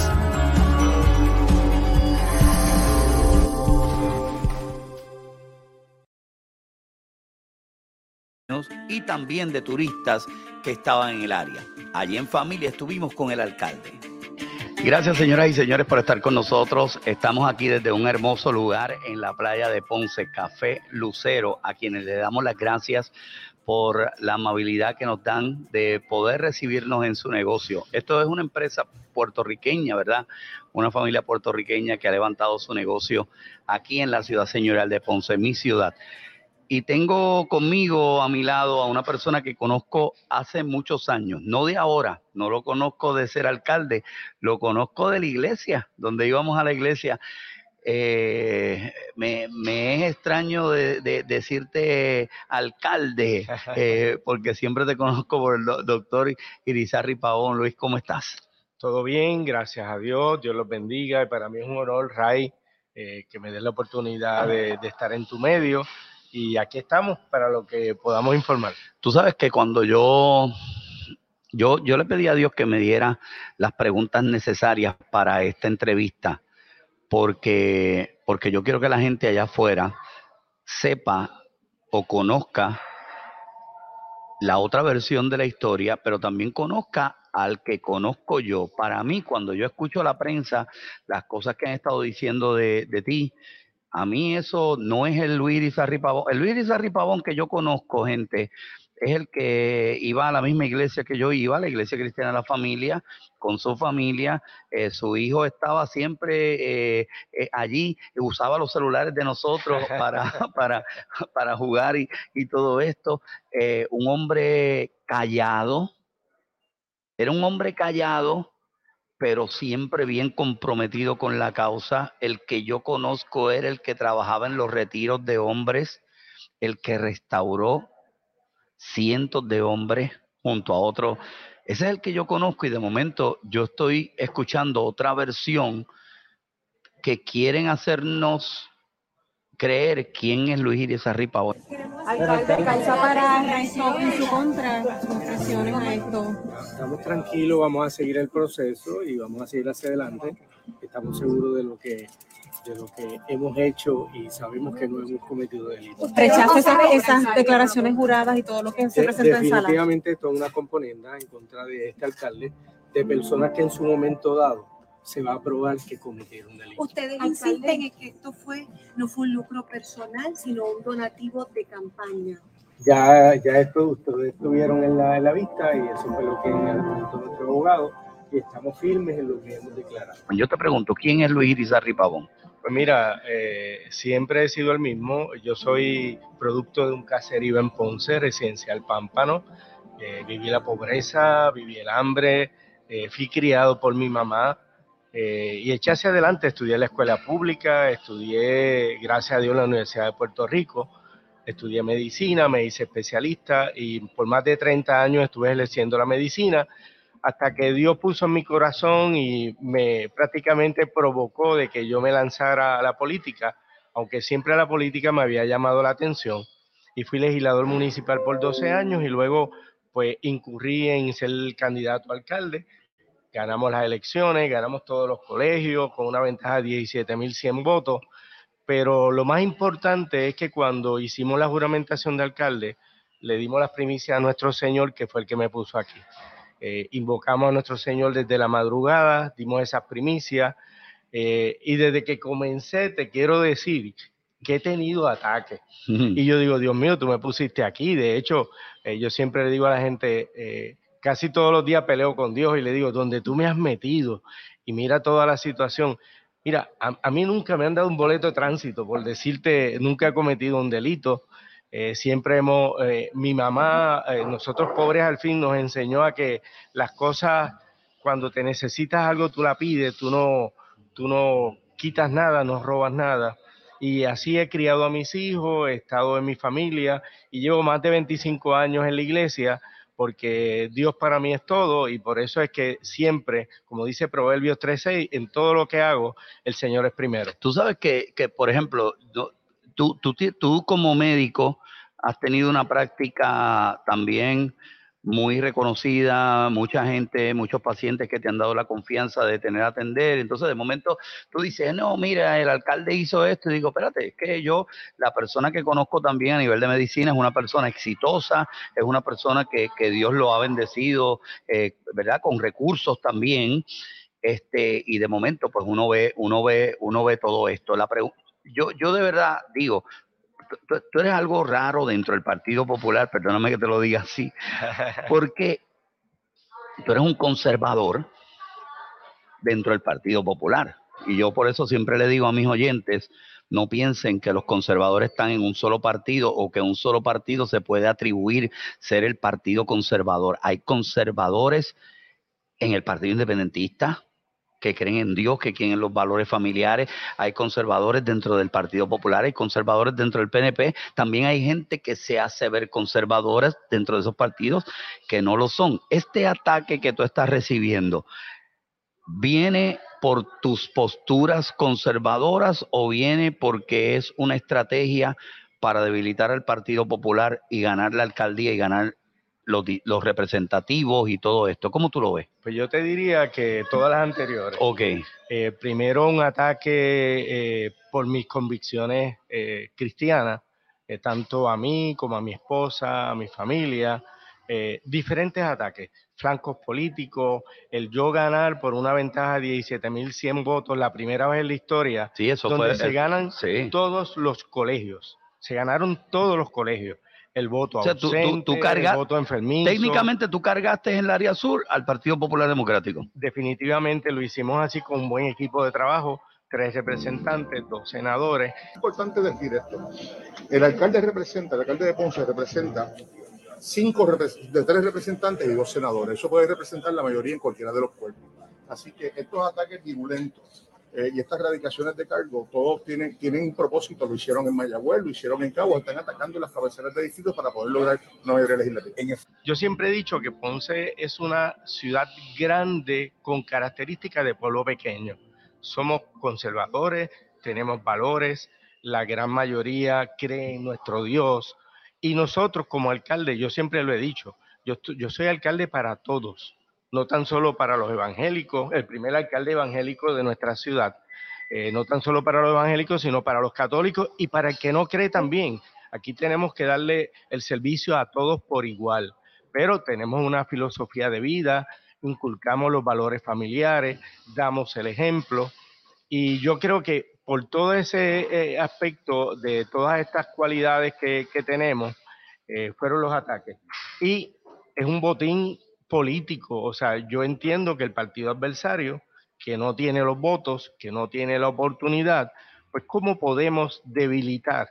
S3: Y también de turistas que estaban en el área. Allí en familia estuvimos con el alcalde.
S8: Gracias, señoras y señores, por estar con nosotros. Estamos aquí desde un hermoso lugar en la playa de Ponce, Café Lucero, a quienes le damos las gracias por la amabilidad que nos dan de poder recibirnos en su negocio. Esto es una empresa puertorriqueña, ¿verdad? Una familia puertorriqueña que ha levantado su negocio aquí en la ciudad señorial de Ponce, mi ciudad. Y tengo conmigo a mi lado a una persona que conozco hace muchos años, no de ahora, no lo conozco de ser alcalde, lo conozco de la iglesia, donde íbamos a la iglesia. Eh, me, me es extraño de, de, decirte alcalde, eh, porque siempre te conozco por el do, doctor Irizarry Pavón. Luis, ¿cómo estás?
S4: Todo bien, gracias a Dios, Dios los bendiga, y para mí es un honor, Ray, eh, que me des la oportunidad de, de estar en tu medio. Y aquí estamos para lo que podamos informar.
S8: Tú sabes que cuando yo, yo, yo le pedí a Dios que me diera las preguntas necesarias para esta entrevista, porque, porque yo quiero que la gente allá afuera sepa o conozca la otra versión de la historia, pero también conozca al que conozco yo. Para mí, cuando yo escucho a la prensa, las cosas que han estado diciendo de, de ti, a mí eso no es el Luis Irizarry Pavón. El Luis Irizarry Pavón que yo conozco, gente, es el que iba a la misma iglesia que yo iba, la Iglesia Cristiana de la Familia, con su familia. Eh, su hijo estaba siempre eh, eh, allí, usaba los celulares de nosotros para, para, para jugar y, y todo esto. Eh, un hombre callado, era un hombre callado, pero siempre bien comprometido con la causa. El que yo conozco era el que trabajaba en los retiros de hombres, el que restauró cientos de hombres junto a otros. Ese es el que yo conozco, y de momento yo estoy escuchando otra versión que quieren hacernos creer quién es Luis Irizarry Pavón.
S5: Alcalde, calza para esto en su contra, sus presiones a esto.
S6: Estamos tranquilos, vamos a seguir el proceso y vamos a seguir hacia adelante. Estamos seguros de lo que, de lo que hemos hecho y sabemos que no hemos cometido delitos.
S5: ¿Rechaza esas, esas declaraciones juradas y todo lo que se
S6: De,
S5: presenta en sala?
S6: Definitivamente esto es una componenda en contra de este alcalde, de personas que en su momento dado se va a probar que cometieron delitos.
S5: Ustedes insisten en que esto fue no fue un lucro personal, sino un donativo de campaña.
S6: Ya, ya esto ustedes estuvieron en la, en la vista, y eso fue lo que argumentó nuestro abogado, y estamos firmes en lo que hemos declarado.
S8: Yo te pregunto, ¿quién es Luis Irizarry Pavón?
S4: Pues mira, eh, siempre he sido el mismo. Yo soy producto de un caserío en Ponce, residencial Pámpano. Eh, viví la pobreza, viví el hambre, eh, fui criado por mi mamá. Eh, y eché hacia adelante, estudié en la escuela pública, estudié, gracias a Dios, en la Universidad de Puerto Rico, estudié medicina, me hice especialista, y por más de treinta años estuve ejerciendo la medicina, hasta que Dios puso en mi corazón y me prácticamente provocó de que yo me lanzara a la política, aunque siempre la política me había llamado la atención, y fui legislador municipal por doce años, y luego pues incurrí en ser el candidato a alcalde. Ganamos las elecciones, ganamos todos los colegios con una ventaja de diecisiete mil cien votos, pero lo más importante es que cuando hicimos la juramentación de alcalde, le dimos las primicias a nuestro Señor, que fue el que me puso aquí. Eh, invocamos a nuestro Señor desde la madrugada, dimos esas primicias, eh, y desde que comencé te quiero decir que he tenido ataques. Y yo digo, Dios mío, tú me pusiste aquí. De hecho, eh, yo siempre le digo a la gente... Eh, Casi todos los días peleo con Dios y le digo, donde tú me has metido, y mira toda la situación. Mira, a, a mí nunca me han dado un boleto de tránsito por decirte, nunca he cometido un delito. Eh, siempre hemos, eh, mi mamá, eh, nosotros pobres al fin nos enseñó a que las cosas, cuando te necesitas algo, tú la pides, tú no, tú no quitas nada, no robas nada. Y así he criado a mis hijos, he estado en mi familia y llevo más de veinticinco años en la iglesia, porque Dios para mí es todo, y por eso es que siempre, como dice Proverbios tres seis, en todo lo que hago, el Señor es primero.
S8: Tú sabes que, que por ejemplo, tú, tú, tú como médico has tenido una práctica también muy reconocida, mucha gente, muchos pacientes que te han dado la confianza de tener a atender. Entonces, de momento, tú dices, no, mira, el alcalde hizo esto. Y digo, espérate, es que yo, la persona que conozco también a nivel de medicina, es una persona exitosa, es una persona que, que Dios lo ha bendecido, eh, ¿verdad? Con recursos también. este, y de momento, pues uno ve, uno ve, uno ve todo esto. La pregu- yo, yo de verdad digo, tú, tú eres algo raro dentro del Partido Popular, perdóname que te lo diga así, porque tú eres un conservador dentro del Partido Popular. Y yo por eso siempre le digo a mis oyentes, no piensen que los conservadores están en un solo partido o que un solo partido se puede atribuir ser el partido conservador. Hay conservadores en el Partido Independentista que creen en Dios, que creen en los valores familiares. Hay conservadores dentro del Partido Popular, hay conservadores dentro del P N P. También hay gente que se hace ver conservadoras dentro de esos partidos que no lo son. Este ataque que tú estás recibiendo, ¿viene por tus posturas conservadoras o viene porque es una estrategia para debilitar al Partido Popular y ganar la alcaldía y ganar los, los representativos y todo esto? ¿Cómo tú lo ves?
S4: Pues yo te diría que todas las anteriores.
S8: Ok.
S4: Eh, primero un ataque eh, por mis convicciones eh, cristianas, eh, tanto a mí como a mi esposa, a mi familia. Eh, diferentes ataques, flancos políticos, el yo ganar por una ventaja de diecisiete mil cien votos la primera vez en la historia,
S8: sí, eso
S4: donde
S8: fue,
S4: se
S8: el,
S4: ganan
S8: sí.
S4: todos los colegios, se ganaron todos los colegios, el voto
S8: o sea,
S4: ausente,
S8: tú, tú, tú cargas,
S4: el voto enfermizo.
S8: Técnicamente tú cargaste en el área sur al Partido Popular Democrático.
S4: Definitivamente lo hicimos así con un buen equipo de trabajo, tres representantes, dos senadores.
S9: Es importante decir esto, el alcalde representa, el alcalde de Ponce representa cinco de tres representantes y dos senadores. Eso puede representar la mayoría en cualquiera de los cuerpos. Así que estos ataques virulentos eh, y estas radicaciones de cargo, todos tienen, tienen un propósito. Lo hicieron en Mayagüez, lo hicieron en Cabo, están atacando las cabeceras de distritos para poder lograr una mayoría legislativa.
S4: Yo siempre he dicho que Ponce es una ciudad grande con características de pueblo pequeño. Somos conservadores, tenemos valores, la gran mayoría cree en nuestro Dios. Y nosotros como alcalde, yo siempre lo he dicho, yo, yo soy alcalde para todos, no tan solo para los evangélicos, el primer alcalde evangélico de nuestra ciudad, eh, no tan solo para los evangélicos, sino para los católicos y para el que no cree también. Aquí tenemos que darle el servicio a todos por igual, pero tenemos una filosofía de vida, inculcamos los valores familiares, damos el ejemplo y yo creo que por todo ese eh, aspecto de todas estas cualidades que, que tenemos, eh, fueron los ataques. Y es un botín político, o sea, yo entiendo que el partido adversario, que no tiene los votos, que no tiene la oportunidad, pues ¿cómo podemos debilitar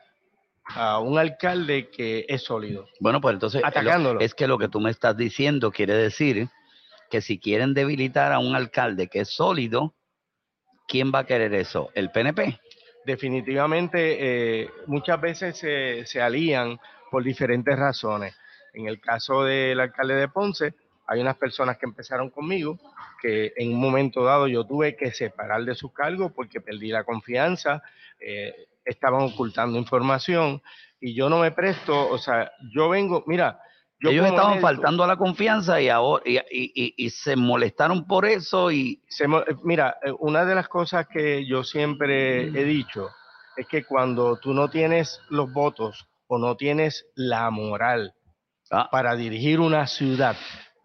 S4: a un alcalde que es sólido?
S8: Bueno, pues entonces,
S4: atacándolo.
S8: Es que lo que tú me estás diciendo quiere decir que si quieren debilitar a un alcalde que es sólido, ¿quién va a querer eso? ¿El P N P?
S4: Definitivamente, eh, muchas veces se, se alían por diferentes razones. En el caso del alcalde de Ponce, hay unas personas que empezaron conmigo, que en un momento dado yo tuve que separar de sus cargos porque perdí la confianza, eh, estaban ocultando información y yo no me presto, o sea, yo vengo, mira... Yo
S8: Ellos estaban
S4: médico,
S8: faltando a la confianza y ahora y, y, y, y se molestaron por eso y
S4: se, mira, una de las cosas que yo siempre he dicho es que cuando tú no tienes los votos o no tienes la moral ah. para dirigir una ciudad,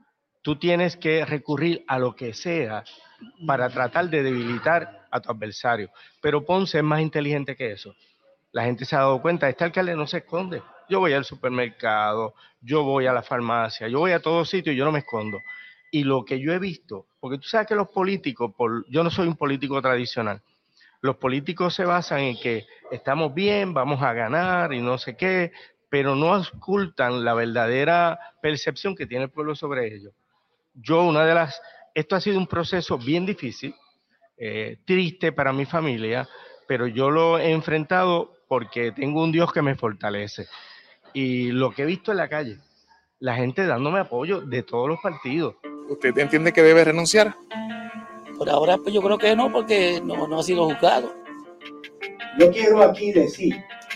S4: tú tienes que recurrir a lo que sea para tratar de debilitar a tu adversario. Pero Ponce es más inteligente que eso. La gente se ha dado cuenta, este alcalde no se esconde. Yo voy al supermercado, yo voy a la farmacia, yo voy a todos sitios y yo no me escondo. Y lo que yo he visto, porque tú sabes que los políticos, por, yo no soy un político tradicional, los políticos se basan en que estamos bien, vamos a ganar y no sé qué, pero no ocultan la verdadera percepción que tiene el pueblo sobre ellos. Yo, una de las, esto ha sido un proceso bien difícil, eh, triste para mi familia, pero yo lo he enfrentado porque tengo un Dios que me fortalece. Y lo que he visto en la calle, la gente dándome apoyo de todos los partidos.
S10: ¿Usted entiende que debe renunciar?
S11: Por ahora pues yo creo que no, porque no, no ha sido juzgado.
S7: Yo quiero aquí decir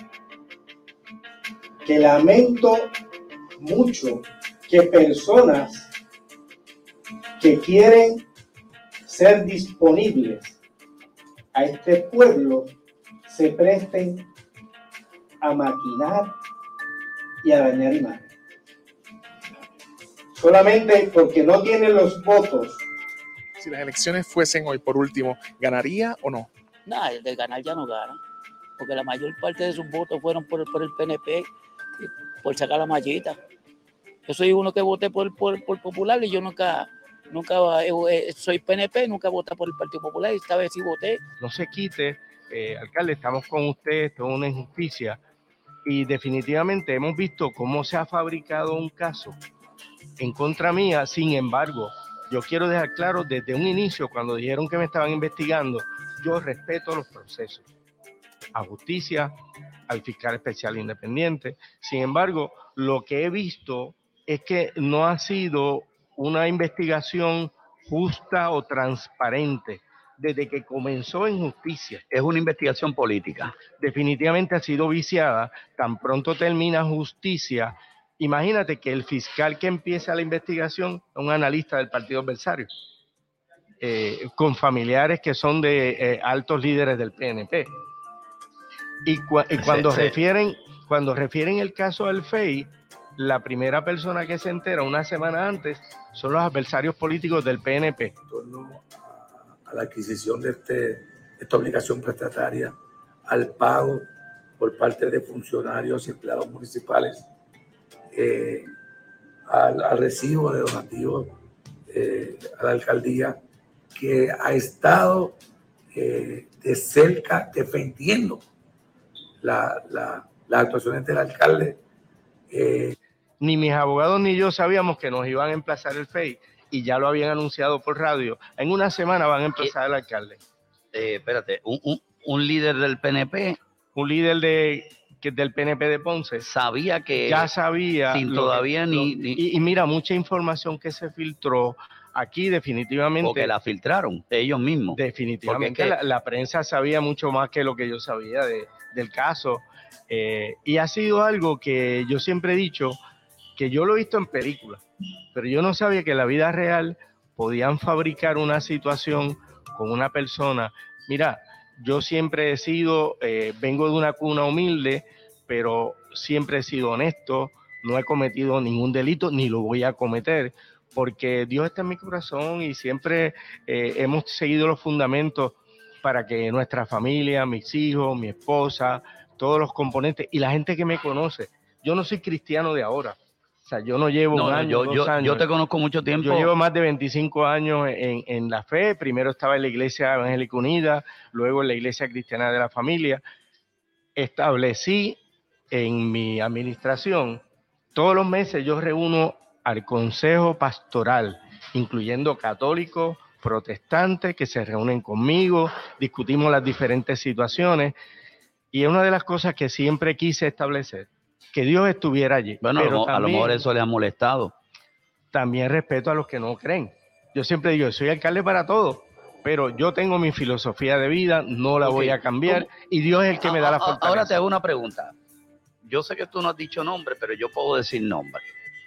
S7: que lamento mucho que personas que quieren ser disponibles a este pueblo se presten a maquinar y a dañar imagen. Solamente porque no tienen los votos
S10: Si las elecciones fuesen hoy por último, ¿ganaría o no?
S11: Nada, de ganar ya no gana, porque la mayor parte de sus votos fueron por, por el P N P, por sacar la mallita. Yo soy uno que voté por, por, por Popular y yo nunca, nunca eh, soy P N P, nunca voté por el Partido Popular y esta vez sí voté.
S4: No se quite, eh, alcalde, estamos con usted, esto es una injusticia y definitivamente hemos visto cómo se ha fabricado un caso en contra mía. Sin embargo, yo quiero dejar claro desde un inicio, cuando dijeron que me estaban investigando, yo respeto los procesos, a justicia, al fiscal especial independiente. Sin embargo, lo que he visto es que no ha sido una investigación justa o transparente desde que comenzó en justicia.
S8: Es una investigación política.
S4: Definitivamente ha sido viciada. Tan pronto termina justicia, imagínate que el fiscal que empieza la investigación es un analista del partido adversario, eh, con familiares que son de eh, altos líderes del P N P. Y, cu y cuando, sí, sí. refieren, cuando refieren el caso al F E I, la primera persona que se entera una semana antes son los adversarios políticos del P N P.
S12: En torno a, a la adquisición de este, esta obligación prestataria, al pago por parte de funcionarios y empleados municipales, eh, al, al recibo de donativos eh, a la alcaldía, que ha estado eh, de cerca defendiendo la, la, las actuaciones del alcalde.
S4: Eh, ni mis abogados ni yo sabíamos que nos iban a emplazar el F E I y ya lo habían anunciado por radio. En una semana van a emplazar al alcalde.
S8: Eh, espérate, un, un, un líder del P N P,
S4: un líder de, que del P N P de Ponce,
S8: sabía que...
S4: Ya sabía.
S8: Sin todavía
S4: que,
S8: ni,
S4: lo,
S8: ni...
S4: Y, y mira, mucha información que se filtró aquí definitivamente...
S8: Porque la filtraron ellos mismos.
S4: Definitivamente
S8: que...
S4: la, la prensa sabía mucho más que lo que yo sabía de, del caso. Eh, y ha sido algo que yo siempre he dicho, que yo lo he visto en películas, pero yo no sabía que en la vida real podían fabricar una situación con una persona. Mira, yo siempre he sido, eh, vengo de una cuna humilde, pero siempre he sido honesto, no he cometido ningún delito, ni lo voy a cometer, porque Dios está en mi corazón y siempre eh, hemos seguido los fundamentos para que nuestra familia, mis hijos, mi esposa, todos los componentes y la gente que me conoce. Yo no soy cristiano de ahora. O sea, yo no llevo
S8: no,
S4: un
S8: no,
S4: año,
S8: yo,
S4: dos
S8: yo,
S4: años.
S8: Yo te conozco mucho tiempo.
S4: Yo llevo más de veinticinco años en, en la fe. Primero estaba en la Iglesia Evangélica Unida, luego en la Iglesia Cristiana de la Familia. Establecí en mi administración, todos los meses yo reúno al Consejo Pastoral, incluyendo católicos, protestantes, que se reúnen conmigo, discutimos las diferentes situaciones. Y es una de las cosas que siempre quise establecer, que Dios estuviera allí.
S8: Bueno,
S4: pero
S8: a, también, a lo mejor eso le ha molestado.
S4: También respeto a los que no creen. Yo siempre digo, soy alcalde para todos, pero yo tengo mi filosofía de vida, no la okay. voy a cambiar, ¿Cómo? Y Dios es el que a, me da la fortaleza.
S8: Ahora te hago una pregunta. Yo sé que tú no has dicho nombre, pero yo puedo decir nombre.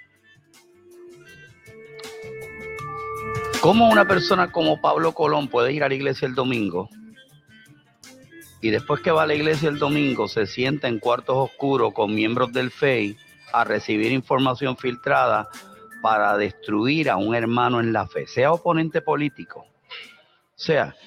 S8: ¿Cómo una persona como Pablo Colón puede ir a la iglesia el domingo y después que va a la iglesia el domingo se sienta en cuartos oscuros con miembros del F E I a recibir información filtrada para destruir a un hermano en la fe, sea oponente político? O sea...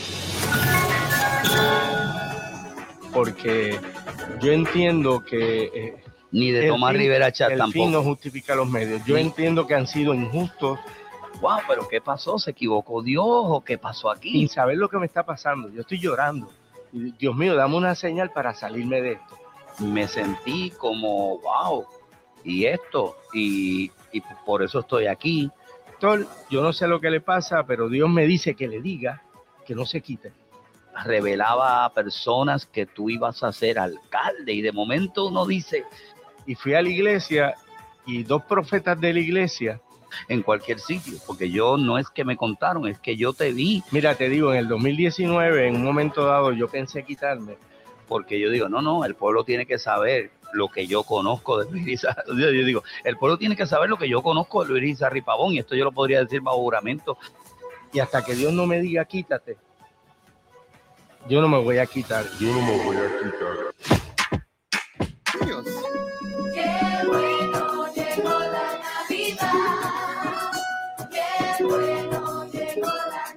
S4: Porque yo entiendo que... Eh,
S8: Ni de Tomás
S4: fin,
S8: Rivera Chat
S4: el
S8: tampoco.
S4: fin no justifica los medios. Yo sí. entiendo que han sido injustos.
S8: Wow, pero ¿qué pasó? ¿Se equivocó Dios o qué pasó aquí?
S4: Sin saber lo que me está pasando. Yo estoy llorando. Dios mío, dame una señal para salirme de esto.
S8: Me sentí como, wow, y esto, y, y por eso estoy aquí.
S4: Doctor, yo no sé lo que le pasa, pero Dios me dice que le diga que no se quite.
S8: Revelaba a personas que tú ibas a ser alcalde y de momento uno dice...
S4: Y fui a la iglesia y dos profetas de la iglesia...
S8: En cualquier sitio, porque yo no es que me contaron, es que yo te vi.
S4: Mira, te digo, en el dos mil diecinueve, en un momento dado, yo pensé quitarme.
S8: Porque yo digo, no, no, el pueblo tiene que saber lo que yo conozco de Luis Irizarry. Yo digo, el pueblo tiene que saber lo que yo conozco de Luis Irizarry Pavón, y esto yo lo podría decir bajo juramento.
S4: Y hasta que Dios no me diga, quítate, yo no me voy a quitar.
S9: Yo no me voy a quitar.
S13: Dios. Qué bueno llegó la Navidad. Qué bueno llegó la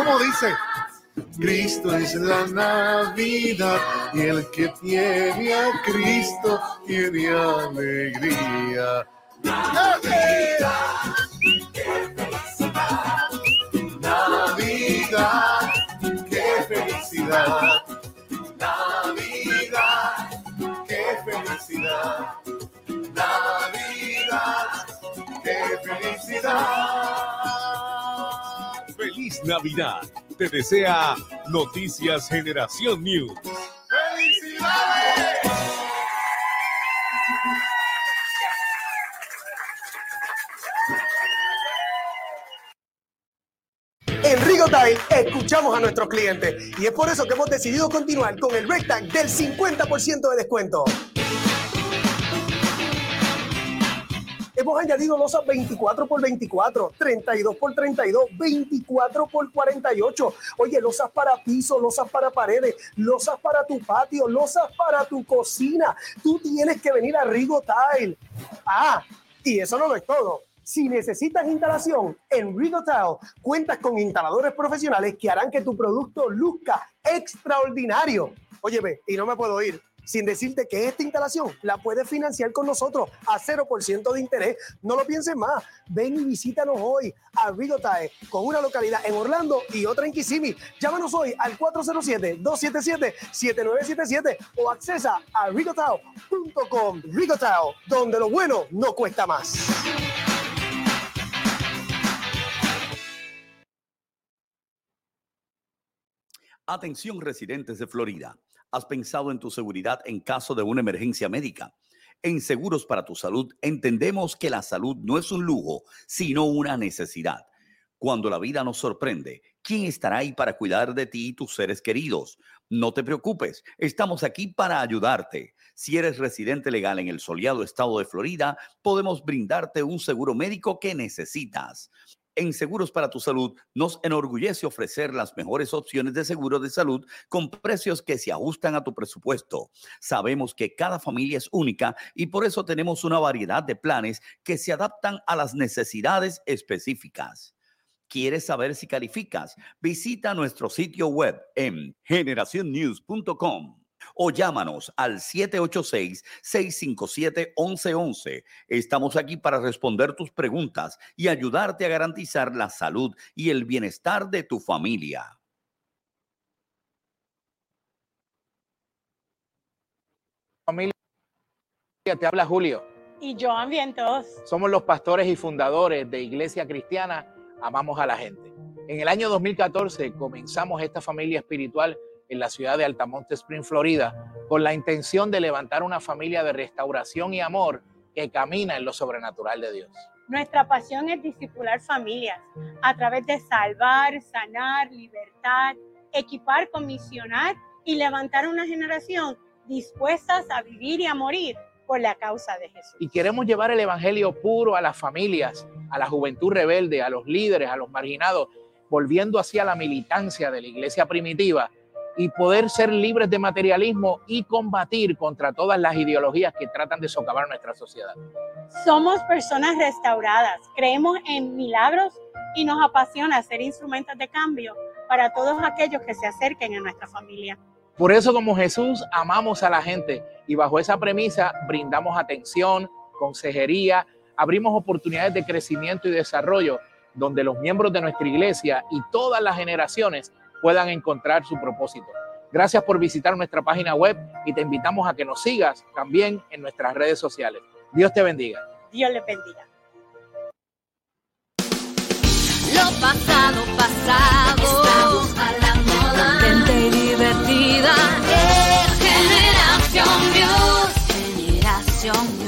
S9: ¿Cómo dice? Cristo es la Navidad y el que tiene a Cristo tiene alegría. Navidad, qué felicidad. Navidad, qué felicidad. Navidad, qué felicidad. Navidad, qué felicidad.
S2: ¡Feliz Navidad! Te desea Noticias Generación News.
S9: ¡Felicidades!
S14: En Rigo Tile escuchamos a nuestros clientes y es por eso que hemos decidido continuar con el Rectag del cincuenta por ciento de descuento. Hemos añadido losas veinticuatro por veinticuatro, treinta y dos por treinta y dos, veinticuatro por cuarenta y ocho. Oye, losas para piso, losas para paredes, losas para tu patio, losas para tu cocina. Tú tienes que venir a Rigo Tile. Ah, y eso no es todo. Si necesitas instalación, en Rigo Tile cuentas con instaladores profesionales que harán que tu producto luzca extraordinario. Oye, ve, y no me puedo ir sin decirte que esta instalación la puedes financiar con nosotros a cero por ciento de interés. No lo pienses más. Ven y visítanos hoy a Rigo Tile, con una localidad en Orlando y otra en Kissimmee. Llámanos hoy al cuatro cero siete, dos siete siete, siete nueve siete siete o accesa a rigo tile punto com. Rigo Tile, donde lo bueno no cuesta más.
S15: Atención, residentes de Florida. ¿Has pensado en tu seguridad en caso de una emergencia médica? En Seguros para tu Salud entendemos que la salud no es un lujo, sino una necesidad. Cuando la vida nos sorprende, ¿quién estará ahí para cuidar de ti y tus seres queridos? No te preocupes, estamos aquí para ayudarte. Si eres residente legal en el soleado estado de Florida, podemos brindarte un seguro médico que necesitas. En Seguros para tu Salud nos enorgullece ofrecer las mejores opciones de seguro de salud con precios que se ajustan a tu presupuesto. Sabemos que cada familia es única y por eso tenemos una variedad de planes que se adaptan a las necesidades específicas. ¿Quieres saber si calificas? Visita nuestro sitio web en generación news punto com. O llámanos al siete ocho seis, seis cinco siete, once once. Estamos aquí para responder tus preguntas y ayudarte a garantizar la salud y el bienestar de tu familia.
S23: Familia, te habla Julio.
S24: Y Joan Vientos.
S23: Somos los pastores y fundadores de Iglesia Cristiana Amamos a la Gente. En el año dos mil catorce comenzamos esta familia espiritual en la ciudad de Altamonte Spring, Florida, con la intención de levantar una familia de restauración y amor que camina en lo sobrenatural de Dios.
S24: Nuestra pasión es discipular familias a través de salvar, sanar, libertar, equipar, comisionar y levantar una generación dispuestas a vivir y a morir por la causa de Jesús.
S23: Y queremos llevar el evangelio puro a las familias, a la juventud rebelde, a los líderes, a los marginados, volviendo así a la militancia de la iglesia primitiva y poder ser libres de materialismo y combatir contra todas las ideologías que tratan de socavar nuestra sociedad.
S24: Somos personas restauradas, creemos en milagros y nos apasiona ser instrumentos de cambio para todos aquellos que se acerquen a nuestra familia.
S23: Por eso, como Jesús, amamos a la gente y bajo esa premisa brindamos atención, consejería, abrimos oportunidades de crecimiento y desarrollo donde los miembros de nuestra iglesia y todas las generaciones puedan encontrar su propósito. Gracias por visitar nuestra página web y te invitamos a que nos sigas también en nuestras redes sociales. Dios te bendiga.
S24: Dios les bendiga.
S25: Lo pasado, pasado.